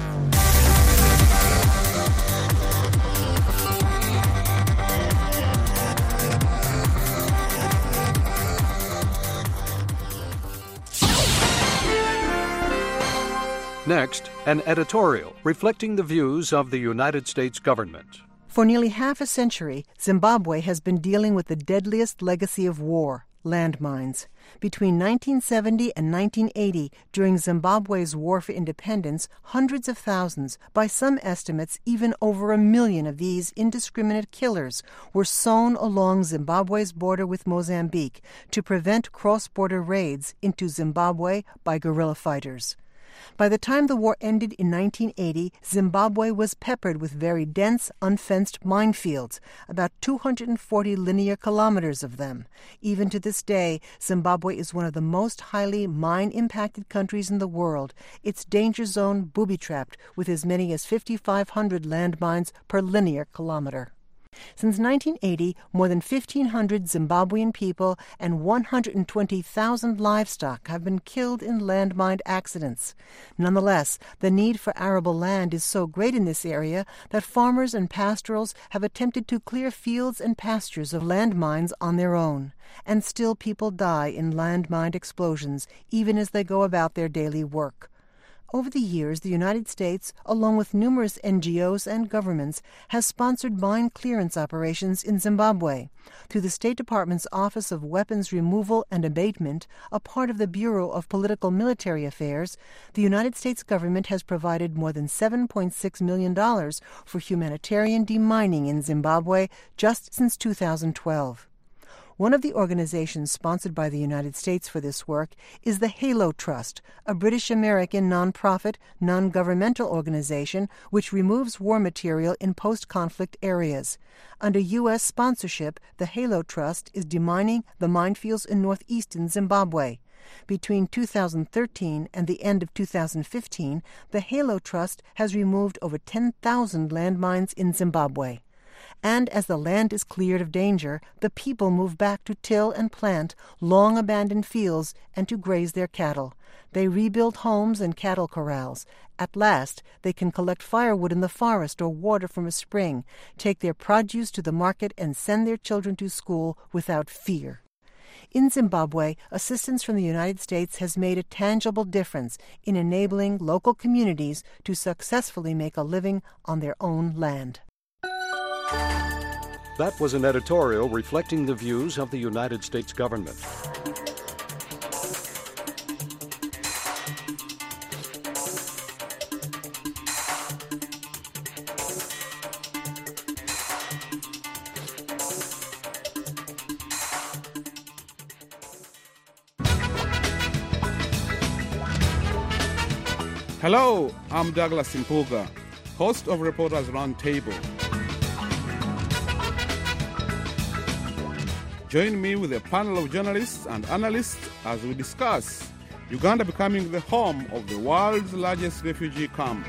Next, an editorial reflecting the views of the United States government. For nearly half a century, Zimbabwe has been dealing with the deadliest legacy of war, landmines. Between nineteen seventy and nineteen eighty, during Zimbabwe's war for independence, hundreds of thousands, by some estimates even over a million of these indiscriminate killers, were sown along Zimbabwe's border with Mozambique to prevent cross-border raids into Zimbabwe by guerrilla fighters. By the time the war ended in nineteen eighty, Zimbabwe was peppered with very dense, unfenced minefields, about two hundred forty linear kilometers of them. Even to this day, Zimbabwe is one of the most highly mine-impacted countries in the world, its danger zone booby-trapped with as many as fifty-five hundred landmines per linear kilometer. Since nineteen eighty, more than fifteen hundred Zimbabwean people and one hundred twenty thousand livestock have been killed in landmine accidents. Nonetheless, the need for arable land is so great in this area that farmers and pastorals have attempted to clear fields and pastures of landmines on their own. And still people die in landmine explosions, even as they go about their daily work. Over the years, the United States, along with numerous N G Os and governments, has sponsored mine clearance operations in Zimbabwe. Through the State Department's Office of Weapons Removal and Abatement, a part of the Bureau of Political Military Affairs, the United States government has provided more than seven point six million dollars for humanitarian demining in Zimbabwe just since two thousand twelve. One of the organizations sponsored by the United States for this work is the HALO Trust, a British-American non-profit, non-governmental organization which removes war material in post-conflict areas. Under U S sponsorship, the HALO Trust is demining the minefields in northeastern Zimbabwe. Between two thousand thirteen and the end of two thousand fifteen, the Halo Trust has removed over ten thousand landmines in Zimbabwe. And as the land is cleared of danger, the people move back to till and plant long-abandoned fields and to graze their cattle. They rebuild homes and cattle corrals. At last, they can collect firewood in the forest or water from a spring, take their produce to the market, and send their children to school without fear. In Zimbabwe, assistance from the United States has made a tangible difference in enabling local communities to successfully make a living on their own land. That was an editorial reflecting the views of the United States government. Hello, I'm Douglas Impuga, host of Reporters Roundtable. Join me with a panel of journalists and analysts as we discuss Uganda becoming the home of the world's largest refugee camp.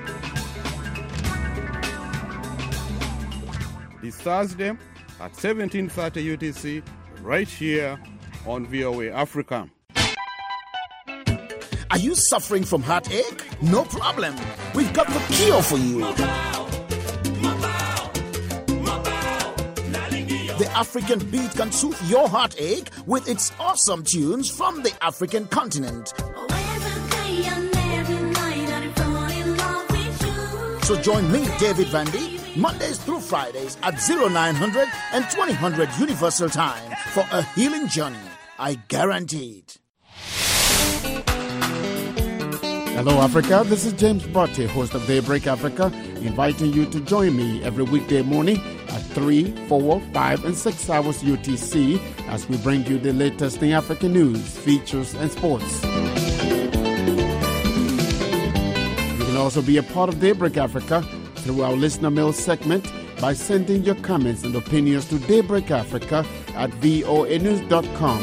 This Thursday at seventeen thirty U T C, right here on V O A Africa. Are you suffering from heartache? No problem. We've got the cure for you. The African Beat can soothe your heartache with its awesome tunes from the African continent. So join me, David Vandy, Mondays through Fridays at oh nine hundred and twenty hundred Universal Time for a healing journey. I guarantee it. Hello, Africa. This is James Botte, host of Daybreak Africa, inviting you to join me every weekday morning at three, four, five, and six hours U T C as we bring you the latest in African news, features, and sports. You can also be a part of Daybreak Africa through our listener mail segment by sending your comments and opinions to Daybreak Africa at voa news dot com.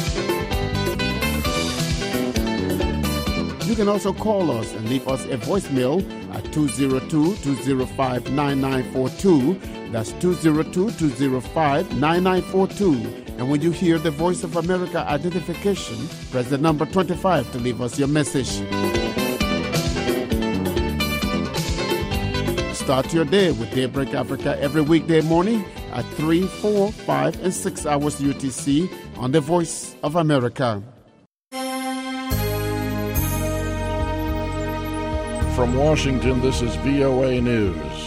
You can also call us and leave us a voicemail at two oh two, two oh five, nine nine four two. That's two oh two, two oh five, nine nine four two. And when you hear the Voice of America identification, press the number twenty-five to leave us your message. Start your day with Daybreak Africa every weekday morning at three, four, five, and six hours U T C on the Voice of America. From Washington, this is V O A News.